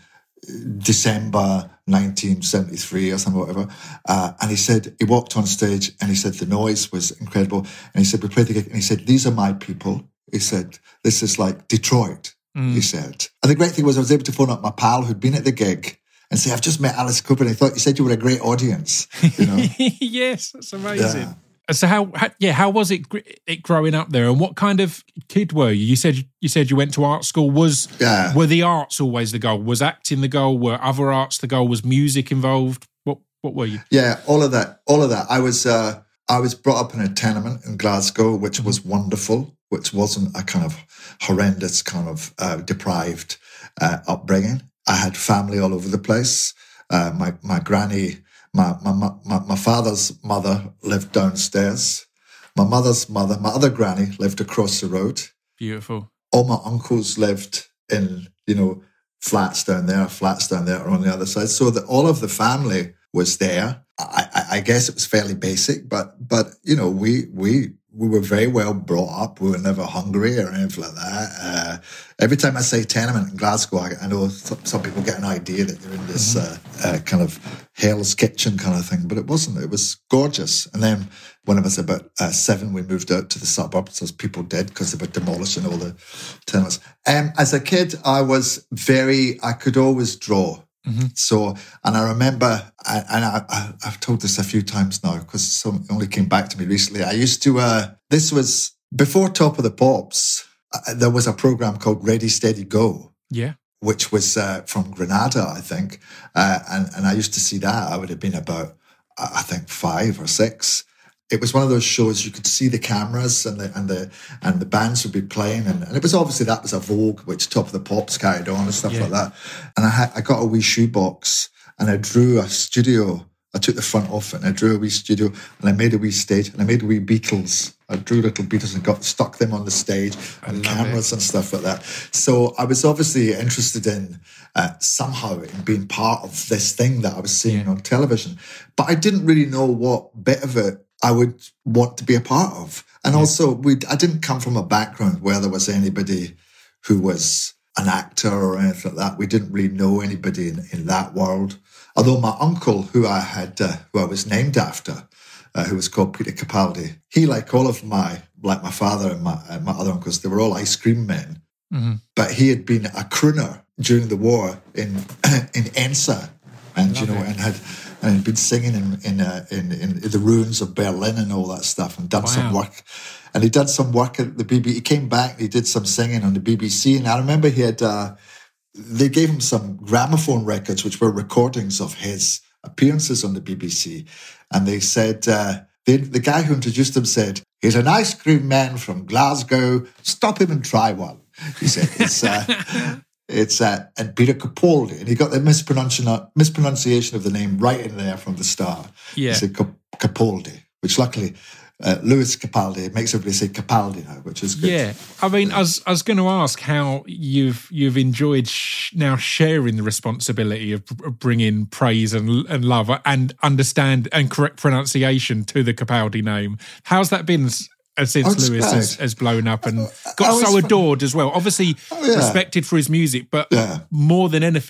Speaker 3: December nineteen seventy-three or something, whatever. Uh, and he said he walked on stage and he said the noise was incredible. And he said we played the gig. And he said these are my people. He said this is like Detroit. Mm. He said, and the great thing was I was able to phone up my pal who'd been at the gig. And say, "I've just met Alice Cooper, and I thought you said you were a great audience." You know?
Speaker 1: Yes, that's amazing. Yeah. So how, how, yeah, how was it, it growing up there, and what kind of kid were you? You said you said you went to art school. Was
Speaker 3: yeah.
Speaker 1: were the arts always the goal? Was acting the goal? Were other arts the goal? Was music involved? What what were you?
Speaker 3: Yeah, all of that, all of that. I was uh, I was brought up in a tenement in Glasgow, which was wonderful, which wasn't a kind of horrendous kind of uh, deprived uh, upbringing. I had family all over the place. Uh, my my granny, my, my my my father's mother lived downstairs. My mother's mother, my other granny, lived across the road.
Speaker 1: Beautiful.
Speaker 3: All my uncles lived in, you know, flats down there, flats down there on the other side. So that all of the family was there. I, I, I guess it was fairly basic, but but you know, we we. We were very well brought up. We were never hungry or anything like that. Uh, every time I say tenement in Glasgow, I, I know some, some people get an idea that you're in this mm-hmm. uh, uh, kind of Hell's Kitchen kind of thing, but it wasn't. It was gorgeous. And then when I was about uh, seven, we moved out to the suburbs, as people did, because they were demolishing all the tenements. Um, as a kid, I was very, I could always draw. Mm-hmm. So, and I remember, and I, I, I've told this a few times now because it only came back to me recently. I used to, uh, this was before Top of the Pops, uh, there was a program called Ready, Steady, Go.
Speaker 1: Yeah.
Speaker 3: Which was uh, from Granada, I think. Uh, and, and I used to see that. I would have been about, I think, five or six. It was one of those shows you could see the cameras and the and the and the bands would be playing, and, and it was obviously that was a Vogue which Top of the Pops carried on and stuff yeah. like that. And I had, I got a wee shoebox and I drew a studio. I took the front off it and I drew a wee studio and I made a wee stage and I made a wee Beatles. I drew little Beatles and got stuck them on the stage and cameras it. and stuff like that. So I was obviously interested in uh, somehow in being part of this thing that I was seeing yeah. on television, but I didn't really know what bit of it I would want to be a part of. And yeah. also, we I didn't come from a background where there was anybody who was an actor or anything like that. We didn't really know anybody in, in that world. Although my uncle, who I had, uh, who I was named after, uh, who was called Peter Capaldi, he, like all of my, like my father and my, and my other uncles, they were all ice cream men. Mm-hmm. But he had been a crooner during the war in in Ensa, and you know, it. and had. And he'd been singing in in, uh, in in the ruins of Berlin and all that stuff, and done wow. some work. And he did some work at the B B C. He came back, and he did some singing on the B B C. And I remember he had uh, they gave him some gramophone records, which were recordings of his appearances on the B B C. And they said uh, they, the guy who introduced him said, "He's an ice cream man from Glasgow. Stop him and try one." He said, "It's." Uh, It's uh, and Peter Capaldi, and he got the mispronunciation mispronunciation of the name right in there from the start.
Speaker 1: Yeah,
Speaker 3: he said Capaldi, which luckily uh, Lewis Capaldi makes everybody say Capaldi now, which is good.
Speaker 1: Yeah, I mean, I was I was going to ask how you've you've enjoyed sh- now sharing the responsibility of bringing praise and and love and understand and correct pronunciation to the Capaldi name. How's that been? Since oh, Lewis has, has blown up and got so adored as well. Obviously oh, yeah. respected for his music, but
Speaker 3: yeah.
Speaker 1: more than anything,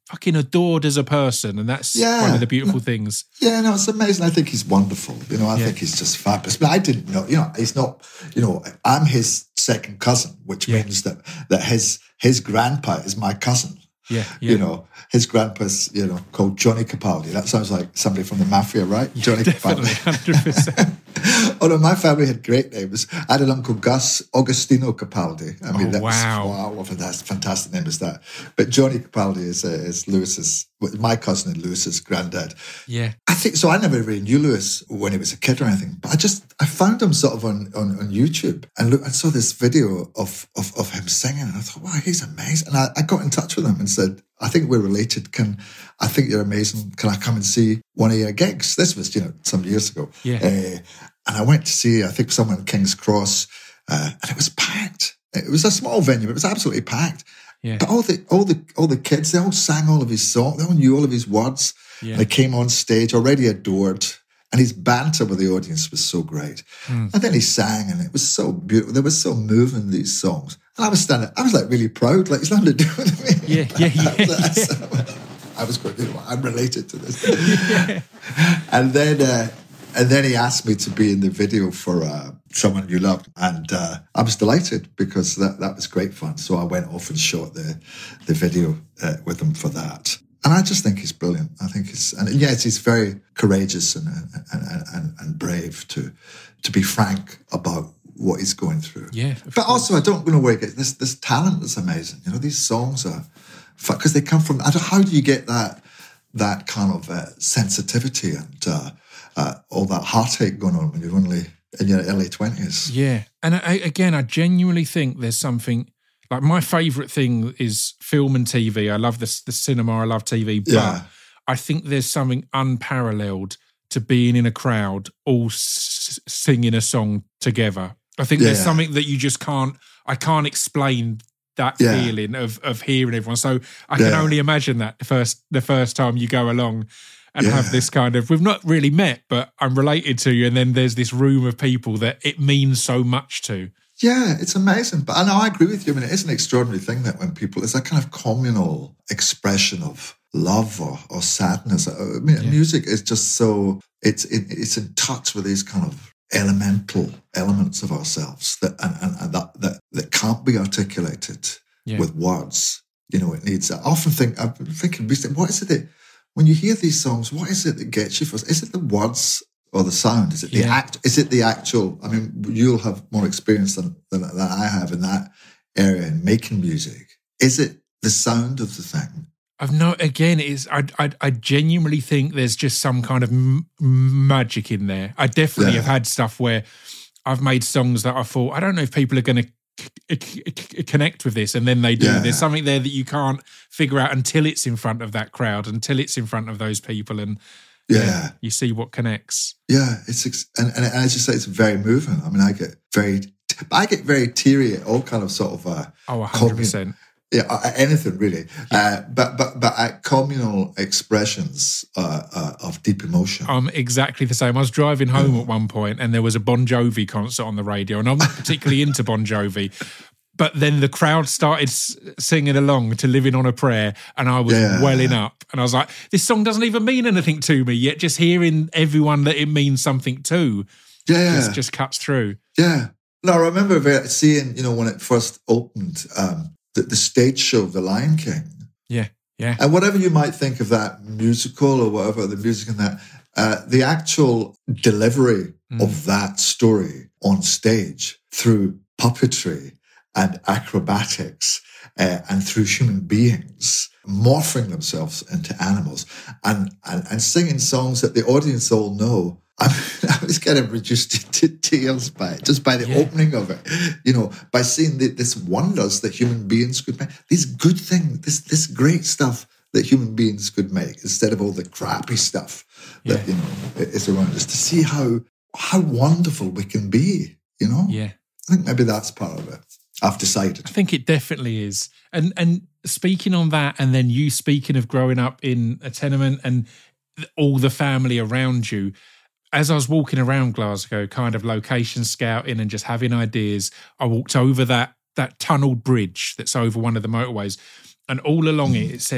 Speaker 1: fucking adored as a person, and that's
Speaker 3: Yeah.
Speaker 1: one of the beautiful things.
Speaker 3: Yeah, no, it's amazing. I think he's wonderful. You know, I
Speaker 1: Yeah.
Speaker 3: think he's just fabulous. But I didn't know, you know, he's not, you know, I'm his second cousin, which
Speaker 1: Yeah.
Speaker 3: means that that his his grandpa is my cousin.
Speaker 1: Yeah, yeah.
Speaker 3: You know, his grandpa's, you know, called Johnny Capaldi. That sounds like somebody from the mafia, right? Johnny
Speaker 1: Definitely,
Speaker 3: Capaldi.
Speaker 1: one hundred percent.
Speaker 3: Oh no, my family had great names. I had an uncle Gus Augustino Capaldi. I mean,
Speaker 1: Oh,
Speaker 3: that
Speaker 1: wow.
Speaker 3: was wow, that's a fantastic name is that. But Johnny Capaldi is uh, is Lewis's, my cousin and Lewis's granddad.
Speaker 1: Yeah.
Speaker 3: I think so. I never really knew Lewis when he was a kid or anything, but I just I found him sort of on, on, on YouTube and look, I saw this video of, of of him singing, and I thought, wow, he's amazing. And I, I got in touch with him and said, I think we're related. Can I think you're amazing? Can I come and see one of your gigs? This was, you know, some years ago.
Speaker 1: Yeah.
Speaker 3: Uh, and I went to see, I think, someone in King's Cross, uh, and it was packed. It was a small venue, but it was absolutely packed.
Speaker 1: Yeah.
Speaker 3: But all the all the all the kids, they all sang all of his songs. They all knew all of his words.
Speaker 1: Yeah.
Speaker 3: And they came on stage already adored. And his banter with the audience was so great.
Speaker 1: Mm.
Speaker 3: And then he sang, and it was so beautiful. They were so moving, these songs. And I was standing, I was like really proud, like, it's nothing to do with me.
Speaker 1: Yeah, yeah, yeah.
Speaker 3: yeah. I was going, you know, I'm related to this. yeah. And then uh, and then he asked me to be in the video for uh, Someone You Loved. And uh, I was delighted because that, that was great fun. So I went off and shot the, the video uh, with him for that. And I just think he's brilliant. I think he's, and yes, he's very courageous and and, and, and brave to to be frank about what he's going through.
Speaker 1: Yeah.
Speaker 3: But also, I don't know where he gets this. This talent is amazing. You know, these songs are because they come from. I don't, how do you get that that kind of uh, sensitivity and uh, uh, all that heartache going on when you're only in your early twenties?
Speaker 1: Yeah. And I, again, I genuinely think there's something. Like, my favourite thing is film and T V. I love the, the cinema, I love T V, but
Speaker 3: Yeah.
Speaker 1: I think there's something unparalleled to being in a crowd all s- singing a song together. I think there's
Speaker 3: Yeah.
Speaker 1: something that you just can't, I can't explain that
Speaker 3: Yeah.
Speaker 1: feeling of of hearing everyone. So I can
Speaker 3: Yeah.
Speaker 1: only imagine that the first the first time you go along and
Speaker 3: Yeah.
Speaker 1: have this kind of, we've not really met, but I'm related to you, and then there's this room of people that it means so much to.
Speaker 3: Yeah, it's amazing. But I know I agree with you. I mean, it is an extraordinary thing that when people, it's a kind of communal expression of love or, or sadness. I mean,
Speaker 1: Yeah.
Speaker 3: music is just so, it's it, it's in touch with these kind of elemental elements of ourselves that and, and, and that, that that can't be articulated
Speaker 1: Yeah.
Speaker 3: with words. You know, it needs, I often think, I've been thinking recently, what is it that, when you hear these songs, what is it that gets you first? Is it the words or the sound? Is it the
Speaker 1: Yeah.
Speaker 3: act? Is it the actual? I mean, you'll have more experience than, than than I have in that area in making music. Is it the sound of the thing?
Speaker 1: I've no, again, it's, I, I, I genuinely think there's just some kind of m- magic in there. I definitely
Speaker 3: Yeah.
Speaker 1: have had stuff where I've made songs that I thought, I don't know if people are going to c- c- connect with this, and then they do.
Speaker 3: Yeah.
Speaker 1: There's something there that you can't figure out until it's in front of that crowd, until it's in front of those people, and
Speaker 3: Yeah,
Speaker 1: you see what connects.
Speaker 3: yeah. It's ex- and, and as you say, it's very moving. I mean, I get very, I get very teary at all kind of sort of uh,
Speaker 1: Oh, one hundred percent.
Speaker 3: yeah, uh, anything really. Uh, but but but at communal expressions uh, uh, of deep emotion.
Speaker 1: I'm exactly the same. I was driving home at one point and there was a Bon Jovi concert on the radio, and I'm not particularly into Bon Jovi, but then the crowd started s- singing along to Living on a Prayer, and I was
Speaker 3: Yeah.
Speaker 1: welling up. And I was like, this song doesn't even mean anything to me, yet just hearing everyone that it means something to
Speaker 3: yeah,
Speaker 1: just, just cuts through.
Speaker 3: yeah. No, I remember very- seeing, you know, when it first opened, um, the, the stage show of The Lion King.
Speaker 1: Yeah, yeah.
Speaker 3: And whatever you might think of that musical or whatever, the music in that, uh, the actual delivery
Speaker 1: Mm.
Speaker 3: of that story on stage through puppetry and acrobatics uh, and through human beings morphing themselves into animals and, and, and singing songs that the audience all know. I mean, I was kind of reduced to tears by it, just by the
Speaker 1: Yeah.
Speaker 3: opening of it, you know, by seeing the, this wonders that human beings could make, these good things, this this great stuff that human beings could make instead of all the crappy stuff that,
Speaker 1: Yeah.
Speaker 3: you know, is around us, to see how how wonderful we can be, you know?
Speaker 1: Yeah.
Speaker 3: I think maybe that's part of it. I've decided.
Speaker 1: I think it definitely is. And and speaking on that, and then you speaking of growing up in a tenement and all the family around you, as I was walking around Glasgow, kind of location scouting and just having ideas, I walked over that that tunnelled bridge that's over one of the motorways, and all along it, it says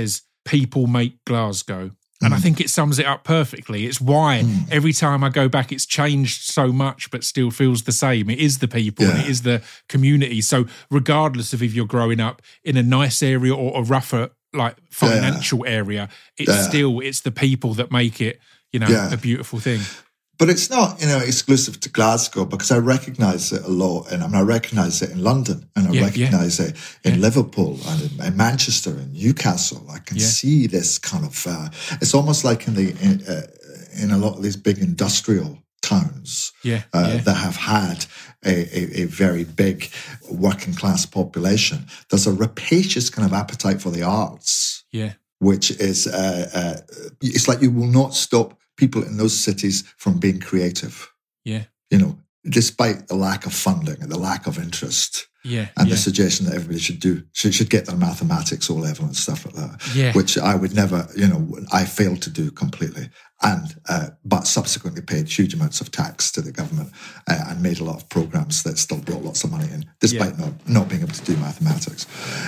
Speaker 1: people make Glasgow. And mm. I think it sums it up perfectly. It's why mm. every time I go back, it's changed so much, but still feels the same. It is the people yeah. and it is the community. So regardless of if you're growing up in a nice area or a rougher, like financial yeah. area, it's yeah. still, it's the people that make it, you know, yeah. a beautiful thing.
Speaker 3: But it's not, you know, exclusive to Glasgow, because I recognise it a lot, and I mean, I recognise it in London, and I yeah, recognise yeah. it in yeah. Liverpool and in, in Manchester and Newcastle. I can yeah. see this kind of. Uh, it's almost like in the in, uh, in a lot of these big industrial towns
Speaker 1: yeah,
Speaker 3: uh,
Speaker 1: yeah.
Speaker 3: that have had a, a, a very big working class population. There's a rapacious kind of appetite for the arts.
Speaker 1: Yeah,
Speaker 3: which is uh, uh, it's like you will not stop people in those cities from being creative.
Speaker 1: Yeah.
Speaker 3: You know, despite the lack of funding and the lack of interest.
Speaker 1: Yeah.
Speaker 3: And
Speaker 1: yeah.
Speaker 3: the suggestion that everybody should do, should, should get their mathematics O level and stuff like that.
Speaker 1: Yeah.
Speaker 3: Which I would never, you know, I failed to do completely. And, uh, but subsequently paid huge amounts of tax to the government uh, and made a lot of programs that still brought lots of money in, despite yeah. not, not being able to do mathematics.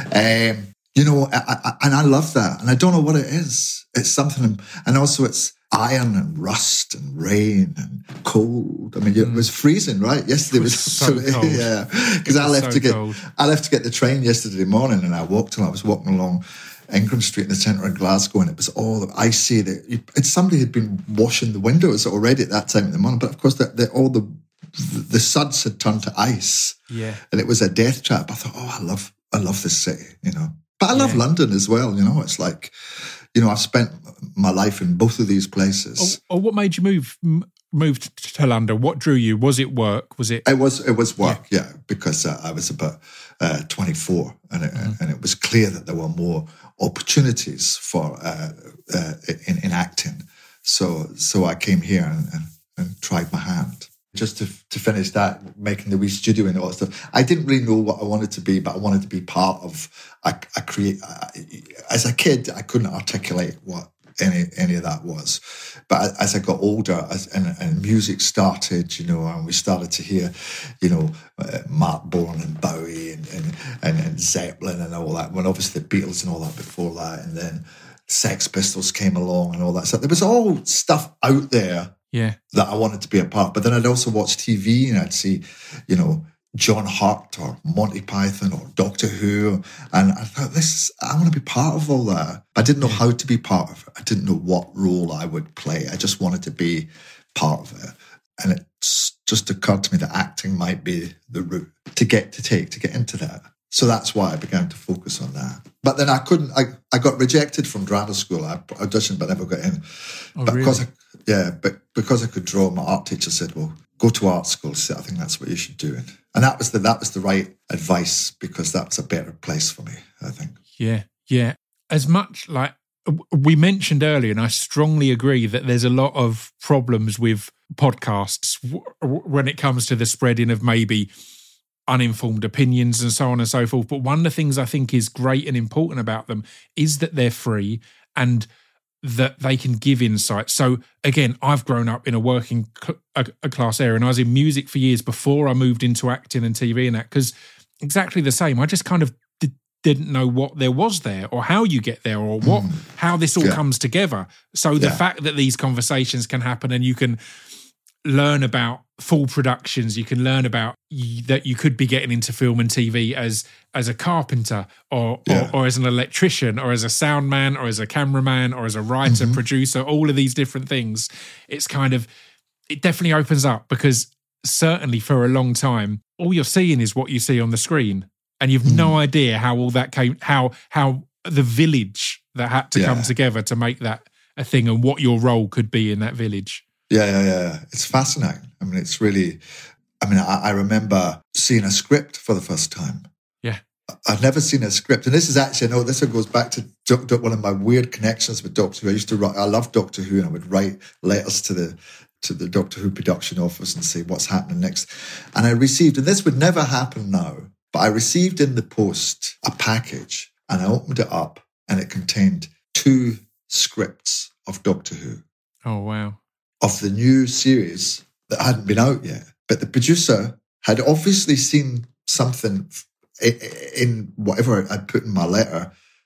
Speaker 3: Um, you know, I, I, and I love that. And I don't know what it is. It's something, and also it's, iron and rust and rain and cold. I mean, it was freezing, right? Yesterday
Speaker 1: it was,
Speaker 3: was
Speaker 1: so cold.
Speaker 3: Yeah, because I left
Speaker 1: so
Speaker 3: to get
Speaker 1: cold.
Speaker 3: I left to get the train yesterday morning, and I walked till I was walking along Ingram Street in the centre of Glasgow, and it was all icy. That it's somebody had been washing the windows already at that time in the morning, but of course, the, the, all the the suds had turned to ice.
Speaker 1: Yeah,
Speaker 3: and it was a death trap. I thought, oh, I love I love this city, you know. But I love
Speaker 1: yeah.
Speaker 3: London as well. You know, it's like. You know, I've spent my life in both of these places.
Speaker 1: Oh, oh, what made you move move to London? What drew you? Was it work? Was it?
Speaker 3: It was. It was work. Yeah, yeah because uh, I was about uh, twenty-four, and it, mm-hmm. and it was clear that there were more opportunities for uh, uh, in, in acting. So, so I came here and, and, and tried my hand. Just to to finish that, making the wee studio and all that stuff. I didn't really know what I wanted to be, but I wanted to be part of a, a create. Uh, as a kid, I couldn't articulate what any any of that was, but as I got older, as, and, and music started, you know, and we started to hear, you know, uh, Mark Bourne and Bowie and, and and and Zeppelin and all that. Well, obviously the Beatles and all that before that, and then Sex Pistols came along and all that. So there was all stuff out there.
Speaker 1: Yeah,
Speaker 3: that I wanted to be a part. But then I'd also watch T V and I'd see, you know, John Hurt or Monty Python or Doctor Who. And I thought, this is, I want to be part of all that. I didn't know
Speaker 1: yeah.
Speaker 3: how to be part of it. I didn't know what role I would play. I just wanted to be part of it. And it just occurred to me that acting might be the route to get to take, to get into that. So that's why I began to focus on that. But then I couldn't, I, I got rejected from drama school. I auditioned but never got in.
Speaker 1: Oh,
Speaker 3: but
Speaker 1: really?
Speaker 3: because I, yeah, but because I could draw, my art teacher said, well, go to art school. So I think that's what you should do. And, and that was the that was the right advice, because that's a better place for me, I think.
Speaker 1: Yeah, yeah. As much like we mentioned earlier, and I strongly agree that there's a lot of problems with podcasts when it comes to the spreading of maybe uninformed opinions and so on and so forth. But one of the things I think is great and important about them is that they're free and that they can give insight. So again, I've grown up in a working cl- a, a class area, and I was in music for years before I moved into acting and T V and that, because exactly the same. I just kind of did, didn't know what there was there, or how you get there, or what mm. how this all yeah. comes together. So the
Speaker 3: yeah.
Speaker 1: fact that these conversations can happen and you can learn about full productions, you can learn about y- that you could be getting into film and T V as as a carpenter or,
Speaker 3: yeah.
Speaker 1: or or as an electrician or as a sound man or as a cameraman or as a writer, mm-hmm. producer, all of these different things. It's kind of, it definitely opens up, because certainly for a long time, all you're seeing is what you see on the screen, and you've mm. no idea how all that came, how how the village that had to yeah. come together to make that a thing, and what your role could be in that village.
Speaker 3: Yeah, yeah, yeah. It's fascinating. I mean, it's really, I mean, I, I remember seeing a script for the first time.
Speaker 1: Yeah.
Speaker 3: I'd never seen a script. And this is actually, I know this goes back to do, do, one of my weird connections with Doctor Who. I used to write, I love Doctor Who, and I would write letters to the to the Doctor Who production office and say, what's happening next? And I received, and this would never happen now, but I received in the post a package, and I opened it up, and it contained two scripts of Doctor Who.
Speaker 1: Oh, wow.
Speaker 3: Of the new series that hadn't been out yet. But the producer had obviously seen something in whatever I'd put in my letter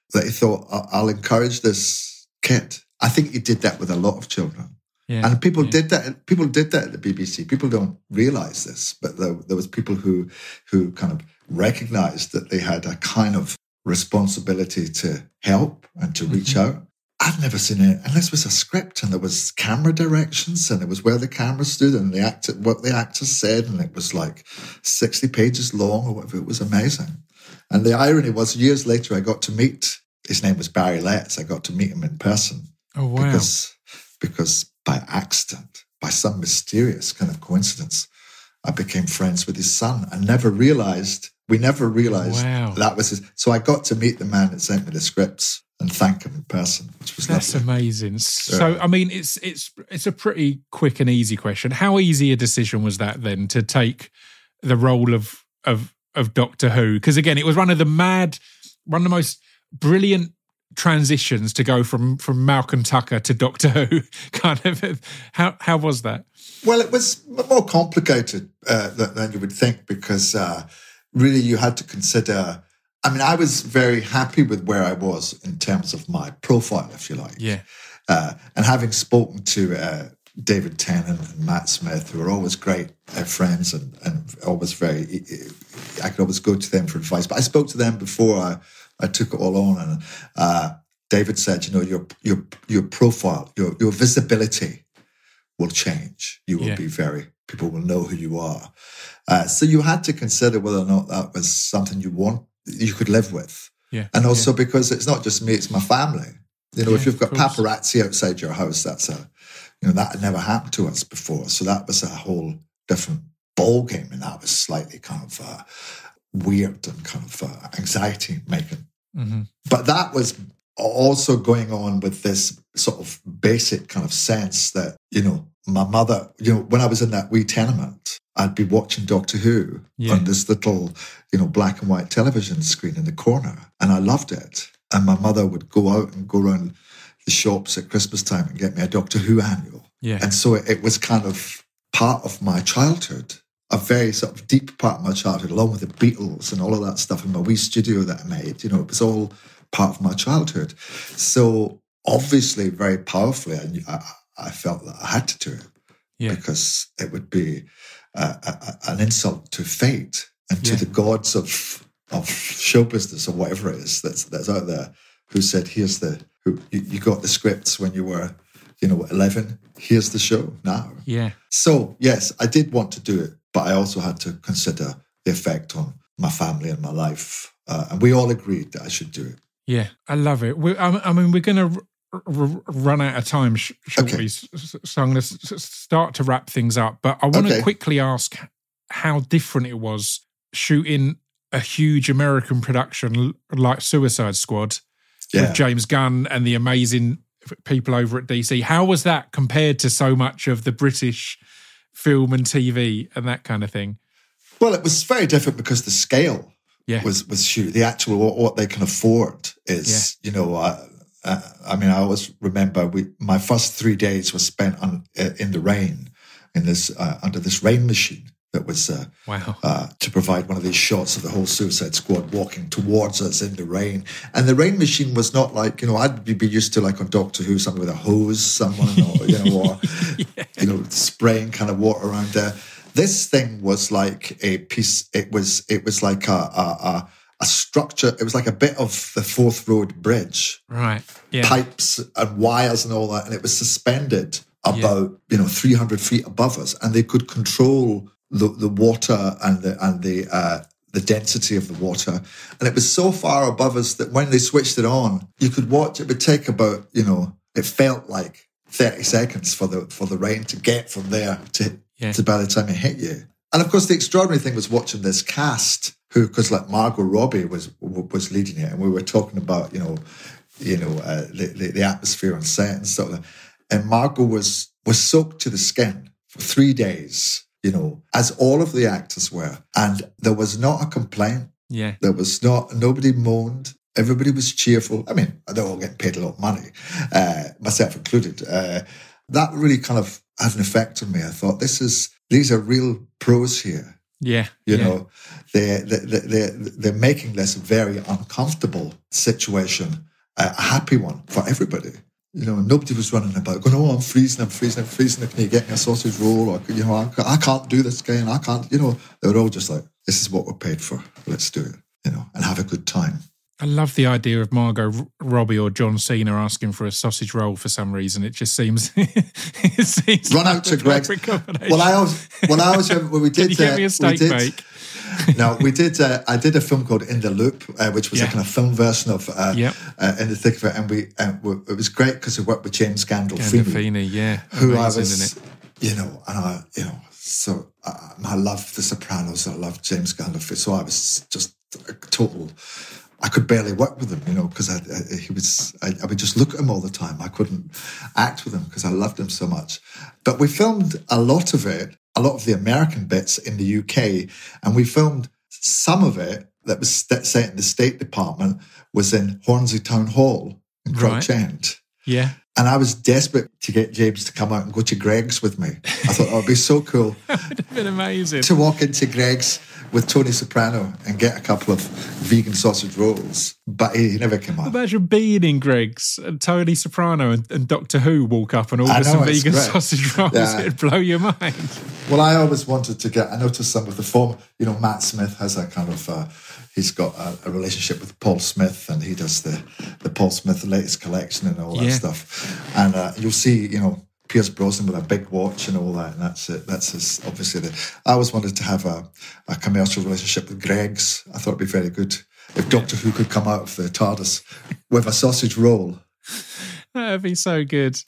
Speaker 3: that he thought, I'll encourage this kid. I think he did that with a lot of children.
Speaker 1: Yeah,
Speaker 3: and people
Speaker 1: yeah.
Speaker 3: did that. People did that at the B B C. People don't realise this, but there, there was people who who kind of recognised that they had a kind of responsibility to help and to reach
Speaker 1: mm-hmm.
Speaker 3: out. I've never seen it, and this was a script, and there was camera directions, and it was where the camera stood, and the actor, what the actors said, and it was like sixty pages long or whatever. It was amazing. And the irony was, years later, I got to meet. His name was Barry Letts. I got to meet him in person.
Speaker 1: Oh wow!
Speaker 3: Because because by accident, by some mysterious kind of coincidence, I became friends with his son. I never realised. We never realised
Speaker 1: wow.
Speaker 3: that was his. So I got to meet the man that sent me the scripts and thank him in person, which was
Speaker 1: That's
Speaker 3: lovely.
Speaker 1: amazing. So,
Speaker 3: Yeah.
Speaker 1: I mean, it's it's it's a pretty quick and easy question. How easy a decision was that then to take the role of of of Doctor Who? Because again, it was one of the mad, one of the most brilliant transitions to go from from Malcolm Tucker to Doctor Who. Kind of. How how was that?
Speaker 3: Well, it was more complicated uh, than, than you would think, because uh, really you had to consider. I mean, I was very happy with where I was in terms of my profile, if you like.
Speaker 1: Yeah.
Speaker 3: Uh, and having spoken to uh, David Tennant and Matt Smith, who are always great uh, friends and, and always very, I could always go to them for advice. But I spoke to them before I, I took it all on. And uh, David said, you know, your your your profile, your your visibility will change. You will
Speaker 1: Yeah.
Speaker 3: be very, people will know who you are. Uh, so you had to consider whether or not that was something you want, you could live with.
Speaker 1: Yeah.
Speaker 3: And also
Speaker 1: yeah.
Speaker 3: because it's not just me, it's my family. You know,
Speaker 1: Yeah,
Speaker 3: if you've got
Speaker 1: of course.
Speaker 3: paparazzi outside your house, that's a, you know, that had never happened to us before. So that was a whole different ball game. And that was slightly kind of uh, weird and kind of uh, anxiety making.
Speaker 1: Mm-hmm.
Speaker 3: But that was also going on with this sort of basic kind of sense that, you know, my mother, you know, when I was in that wee tenement, I'd be watching Doctor Who
Speaker 1: Yeah.
Speaker 3: on this little, you know, black and white television screen in the corner. And I loved it. And my mother would go out and go around the shops at Christmas time and get me a Doctor Who annual.
Speaker 1: Yeah.
Speaker 3: And so it, it was kind of part of my childhood, a very sort of deep part of my childhood, along with the Beatles and all of that stuff in my wee studio that I made. You know, it was all part of my childhood. So obviously, very powerfully, I, I, I felt that I had to do it.
Speaker 1: Yeah.
Speaker 3: Because it would be uh, a, a, an insult to fate and to
Speaker 1: Yeah.
Speaker 3: the gods of of show business or whatever it is that's that's out there, who said, here's the, who you, you got the scripts when you were, you know, eleven, here's the show now.
Speaker 1: Yeah.
Speaker 3: So, yes, I did want to do it, but I also had to consider the effect on my family and my life. Uh, and we all agreed that I should do it.
Speaker 1: Yeah. I love it. We, I, I mean, we're going to r- r- run out of time sh- shortly,
Speaker 3: Okay.
Speaker 1: so I'm going to s- start to wrap things up. But I want to
Speaker 3: Okay.
Speaker 1: quickly ask how different it was shooting a huge American production l- like Suicide Squad
Speaker 3: Yeah.
Speaker 1: with James Gunn and the amazing people over at D C. How was that compared to so much of the British film and T V and that kind of thing?
Speaker 3: Well, it was very different because the scale
Speaker 1: Yeah.
Speaker 3: was was huge. The actual what, what they can afford is, you know, uh, uh, I mean, I always remember we my first three days was spent on uh, in the rain, in this uh, under this rain machine that was uh,
Speaker 1: Wow.
Speaker 3: uh, to provide one of these shots of the whole Suicide Squad walking towards us in the rain. And the rain machine was not like, you know, I'd be be used to like on Doctor Who, something with a hose, someone, or, you know, or,
Speaker 1: Yeah.
Speaker 3: you know, spraying kind of water around there. This thing was like a piece, it was, it was like a, a, a, a structure. It was like a bit of the Forth Road Bridge,
Speaker 1: Right. Yeah.
Speaker 3: pipes and wires and all that. And it was suspended about, you know, three hundred feet above us. And they could control the, the water and the, and the, uh, the density of the water. And it was so far above us that when they switched it on, you could watch, it would take about, you know, it felt like thirty seconds for the, for the rain to get from there to,
Speaker 1: Yeah.
Speaker 3: to by the time it hit you. And of course, the extraordinary thing was watching this cast who, because like Margot Robbie was, was leading it. And we were talking about, you know, you know, uh, the, the, the atmosphere on set and stuff. And Margot was, was soaked to the skin for three days. You know, as all of the actors were. And there was not a complaint.
Speaker 1: Yeah.
Speaker 3: There was not, nobody moaned. Everybody was cheerful. I mean, they're all getting paid a lot of money, uh, myself included. Uh, that really kind of had an effect on me. I thought, this is, these are real pros here.
Speaker 1: Yeah.
Speaker 3: You
Speaker 1: yeah.
Speaker 3: know, they're, they're, they're, they're making this very uncomfortable situation a happy one for everybody. You know, nobody was running about going, oh, I'm freezing, I'm freezing, I'm freezing. Can you get me a sausage roll? Or, you know, I, I can't do this again. I can't, you know, they were all just like, this is what we're paid for. Let's do it, you know, and have a good time.
Speaker 1: I love the idea of Margot Robbie or John Cena asking for a sausage roll for some reason. It just seems, it seems
Speaker 3: run
Speaker 1: like
Speaker 3: out to Greg's. Well, I always, well, I always remember when we did.
Speaker 1: Can you get
Speaker 3: uh,
Speaker 1: me a steak
Speaker 3: did,
Speaker 1: bake?
Speaker 3: No, we did. Uh, I did a film called In the Loop, uh, which was
Speaker 1: yeah.
Speaker 3: a kind of film version of uh,
Speaker 1: yep.
Speaker 3: uh, In the Thick of It, and we uh, it was great because we worked with James Gandolfini,
Speaker 1: Gandolfini, yeah,
Speaker 3: who
Speaker 1: amazing,
Speaker 3: I was,
Speaker 1: isn't it?
Speaker 3: you know, and I, you know, so uh, I love The Sopranos, and I love James Gandolfini, so I was just a total. I could barely work with him, you know, because I, I, he was. I, I would just look at him all the time. I couldn't act with him because I loved him so much. But we filmed a lot of it, a lot of the American bits in the U K, and we filmed some of it that was set in the State Department was in Hornsey Town Hall in Crouch
Speaker 1: right.
Speaker 3: End.
Speaker 1: Yeah.
Speaker 3: And I was desperate to get James to come out and go to Greg's with me. I thought that would be so cool.
Speaker 1: That would have been amazing.
Speaker 3: To walk into Greg's with Tony Soprano and get a couple of vegan sausage rolls. But he, he never came out.
Speaker 1: Imagine being in Greg's and Tony Soprano and, and Doctor Who walk up and order
Speaker 3: know,
Speaker 1: some vegan
Speaker 3: great.
Speaker 1: sausage rolls.
Speaker 3: Yeah.
Speaker 1: It'd blow your mind.
Speaker 3: Well, I always wanted to get, I noticed some of the form, you know, Matt Smith has a kind of, uh, he's got a, a relationship with Paul Smith, and he does the, the Paul Smith latest collection and all that
Speaker 1: yeah.
Speaker 3: stuff. And uh, you'll see, you know, Pierce Brosnan with a big watch and all that, and that's it. That's his, obviously the. I always wanted to have a, a commercial relationship with Greg's. I thought it'd be very good if Doctor Who could come out of the TARDIS with a sausage roll.
Speaker 1: That'd be so good.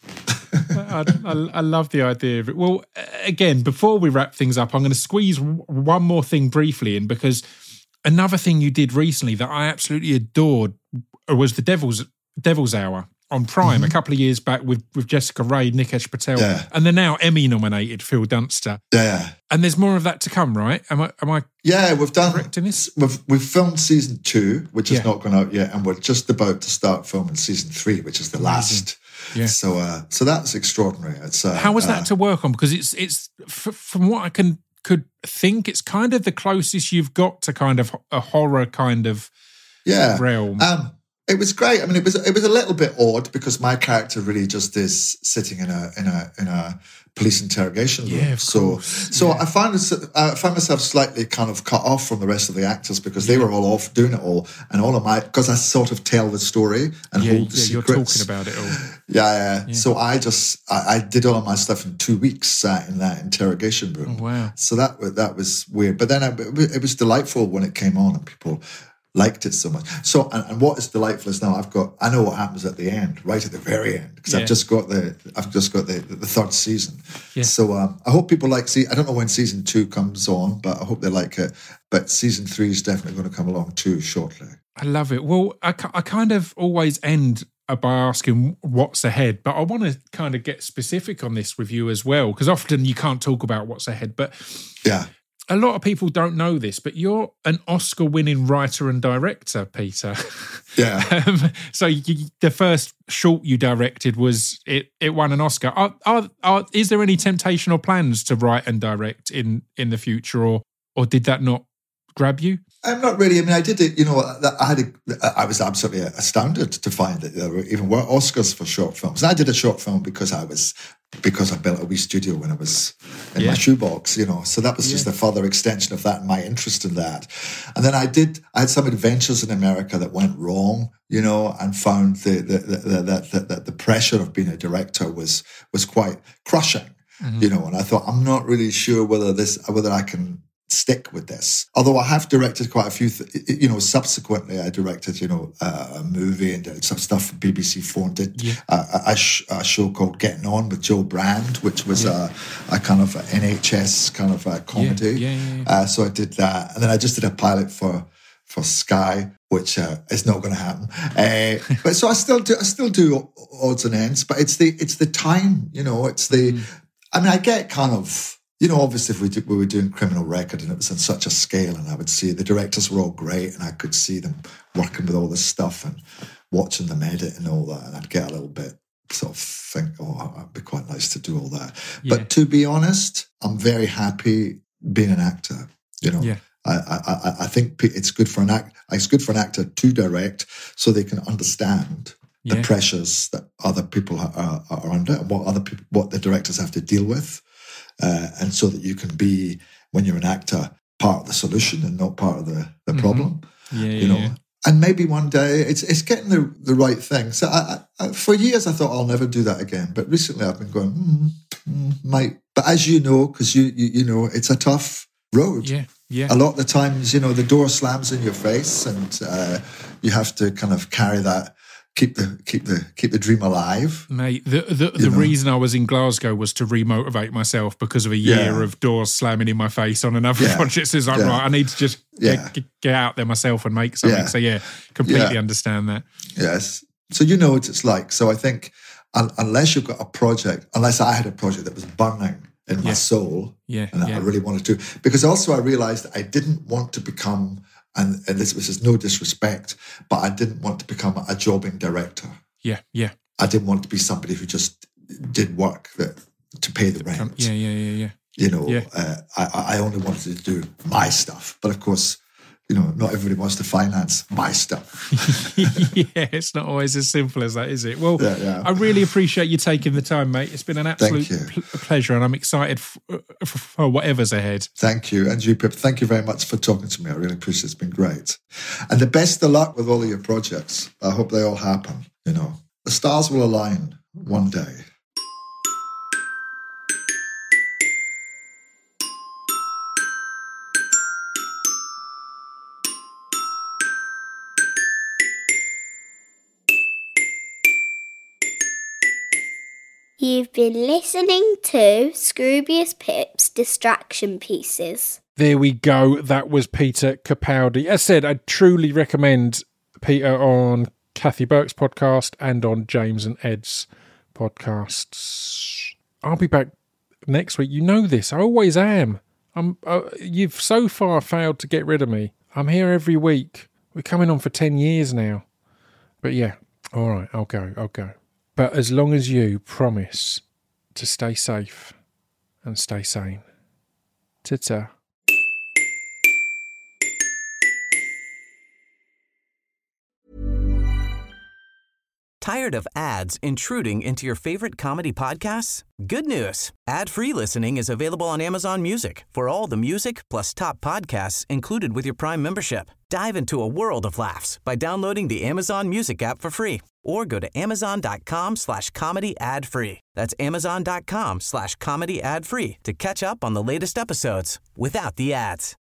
Speaker 1: I, I, I love the idea of it. Well, again, before we wrap things up, I'm going to squeeze one more thing briefly in, because another thing you did recently that I absolutely adored was the Devil's Devil's Hour on Prime, mm-hmm. a couple of years back with, with Jessica Rae, Nikesh Patel,
Speaker 3: yeah.
Speaker 1: and the now Emmy-nominated Phil Dunster.
Speaker 3: Yeah.
Speaker 1: And there's more of that to come, right? Am I am I
Speaker 3: Yeah, we've done
Speaker 1: correct in this?
Speaker 3: We've we've filmed season two, which
Speaker 1: yeah.
Speaker 3: is not gone out yet, and we're just about to start filming season three, which is the
Speaker 1: Amazing.
Speaker 3: last.
Speaker 1: Yeah.
Speaker 3: So uh, so that's extraordinary. It's uh,
Speaker 1: How was that
Speaker 3: uh,
Speaker 1: to work on? Because it's it's f- from what I can could think, it's kind of the closest you've got to kind of a horror kind of
Speaker 3: yeah.
Speaker 1: realm.
Speaker 3: Um, It was great. I mean, it was it was a little bit odd because my character really just is sitting in a in a in a police interrogation room.
Speaker 1: Yeah, of
Speaker 3: so
Speaker 1: course.
Speaker 3: so
Speaker 1: yeah.
Speaker 3: I found I found myself slightly kind of cut off from the rest of the actors because yeah. they were all off doing it all, and all of my because I sort of tell the story and
Speaker 1: yeah,
Speaker 3: hold the
Speaker 1: yeah,
Speaker 3: secrets.
Speaker 1: You're talking about it all.
Speaker 3: Yeah, yeah.
Speaker 1: yeah.
Speaker 3: So I just I, I did all of my stuff in two weeks, sat in that interrogation room.
Speaker 1: Oh, wow.
Speaker 3: So that that was weird, but then I, it was delightful when it came on and people liked it so much. So, and, and what is delightful is now I've got, I know what happens at the end, right at the very end, because
Speaker 1: yeah.
Speaker 3: I've just got the, I've just got the, the third season.
Speaker 1: Yeah.
Speaker 3: So um, I hope people like, see, I don't know when season two comes on, but I hope they like it. But season three is definitely going to come along too shortly.
Speaker 1: I love it. Well, I, I kind of always end by asking what's ahead, but I want to kind of get specific on this with you as well, because often you can't talk about what's ahead, but
Speaker 3: yeah.
Speaker 1: A lot of people don't know this, but you're an Oscar-winning writer and director, Peter.
Speaker 3: Yeah.
Speaker 1: um, so you, the first short you directed was it. It won an Oscar. Are, are, are, is there any temptation or plans to write and direct in, in the future, or or did that not grab you?
Speaker 3: I'm not really. I mean, I did it. You know, I had. A, I was absolutely astounded to find that there were even were Oscars for short films. And I did a short film because I was because I built a wee studio when I was in
Speaker 1: yeah.
Speaker 3: my shoebox. You know, so that was
Speaker 1: yeah.
Speaker 3: just a further extension of that and my interest in that. And then I did. I had some adventures in America that went wrong. You know, and found the the the the, the, the, the pressure of being a director was was quite crushing. Mm-hmm. You know, and I thought I'm not really sure whether this whether I can stick with this. Although I have directed quite a few, th- you know, subsequently I directed, you know, uh, a movie and did some stuff for B B C Four and did yeah. a, a, sh- a show called Getting On with Joe Brand, which was yeah. a, a kind of a N H S kind of a comedy.
Speaker 1: Yeah, yeah, yeah, yeah.
Speaker 3: Uh, so I did that. And then I just did a pilot for for Sky, which uh, is not going to happen. Uh, but so I still do, I still do odds and ends, but it's the, it's the time, you know, it's the, mm. I mean, I get kind of, you know, obviously if we, do, we were doing Criminal Record and it was on such a scale and I would see the directors were all great and I could see them working with all this stuff and watching them edit and all that. And I'd get a little bit sort of think, oh, it'd be quite nice to do all that. Yeah. But to be honest, I'm very happy being an actor. You know,
Speaker 1: Yeah.
Speaker 3: I, I, I think it's good for an act. It's good for an actor to direct so they can understand the
Speaker 1: Yeah.
Speaker 3: pressures that other people are, are under, and what other people, what the directors have to deal with, uh, and so that you can be, when you're an actor, part of the solution and not part of the, the
Speaker 1: Mhm.
Speaker 3: problem.
Speaker 1: Yeah, yeah,
Speaker 3: You know,
Speaker 1: yeah.
Speaker 3: and maybe one day it's it's getting the the right thing. So I, I, for years I thought I'll never do that again, but recently I've been going, mm, mm, might. But as you know, because you, you you know, it's a tough road.
Speaker 1: Yeah, yeah.
Speaker 3: A lot of the times, you know, the door slams in your face, and uh, you have to kind of carry that, keep the keep the keep the dream alive.
Speaker 1: Mate, the the, the
Speaker 3: know?
Speaker 1: reason I was in Glasgow was to remotivate myself because of a year
Speaker 3: Yeah.
Speaker 1: of doors slamming in my face on another
Speaker 3: Yeah.
Speaker 1: project. So it's like,
Speaker 3: Yeah.
Speaker 1: right, I need to just
Speaker 3: Yeah.
Speaker 1: get, get out there myself and make something.
Speaker 3: Yeah.
Speaker 1: So yeah, completely
Speaker 3: Yeah.
Speaker 1: understand that.
Speaker 3: Yes. So you know what it's like. So I think un- unless you've got a project, unless I had a project that was burning in my
Speaker 1: Yeah.
Speaker 3: soul,
Speaker 1: Yeah,
Speaker 3: and that
Speaker 1: yeah.
Speaker 3: I really wanted to, because also I realized I didn't want to become, and, and this was no disrespect, but I didn't want to become a jobbing director.
Speaker 1: Yeah, yeah.
Speaker 3: I didn't want to be somebody who just did work that to pay the rent.
Speaker 1: Yeah, yeah, yeah, yeah.
Speaker 3: You know,
Speaker 1: Yeah.
Speaker 3: uh, I, I only wanted to do my stuff. But of course, you know, not everybody wants to finance my stuff.
Speaker 1: Yeah, it's not always as simple as that, is it? Well,
Speaker 3: Yeah, yeah.
Speaker 1: I really appreciate you taking the time, mate. It's been an absolute
Speaker 3: you.
Speaker 1: pl- pleasure, and I'm excited f- f- for whatever's ahead.
Speaker 3: Thank you. And you, Pip, thank you very much for talking to me. I really appreciate it. It's been great. And the best of luck with all of your projects. I hope they all happen, you know. The stars will align one day.
Speaker 4: You've been listening to Scroobius Pip's Distraction Pieces.
Speaker 1: There we go. That was Peter Capaldi. As said, I truly recommend Peter on Kathy Burke's podcast and on James and Ed's podcasts. I'll be back next week. You know this. I always am. I'm. Uh, you've so far failed to get rid of me. I'm here every week. We're coming on for ten years now. But yeah, all right, I'll go. I'll go. But as long as you promise to stay safe and stay sane. Ta-ta.
Speaker 5: Tired of ads intruding into your favorite comedy podcasts? Good news. Ad-free listening is available on Amazon Music for all the music plus top podcasts included with your Prime membership. Dive into a world of laughs by downloading the Amazon Music app for free or go to amazon.com slash comedy ad free. That's amazon.com slash comedy ad free to catch up on the latest episodes without the ads.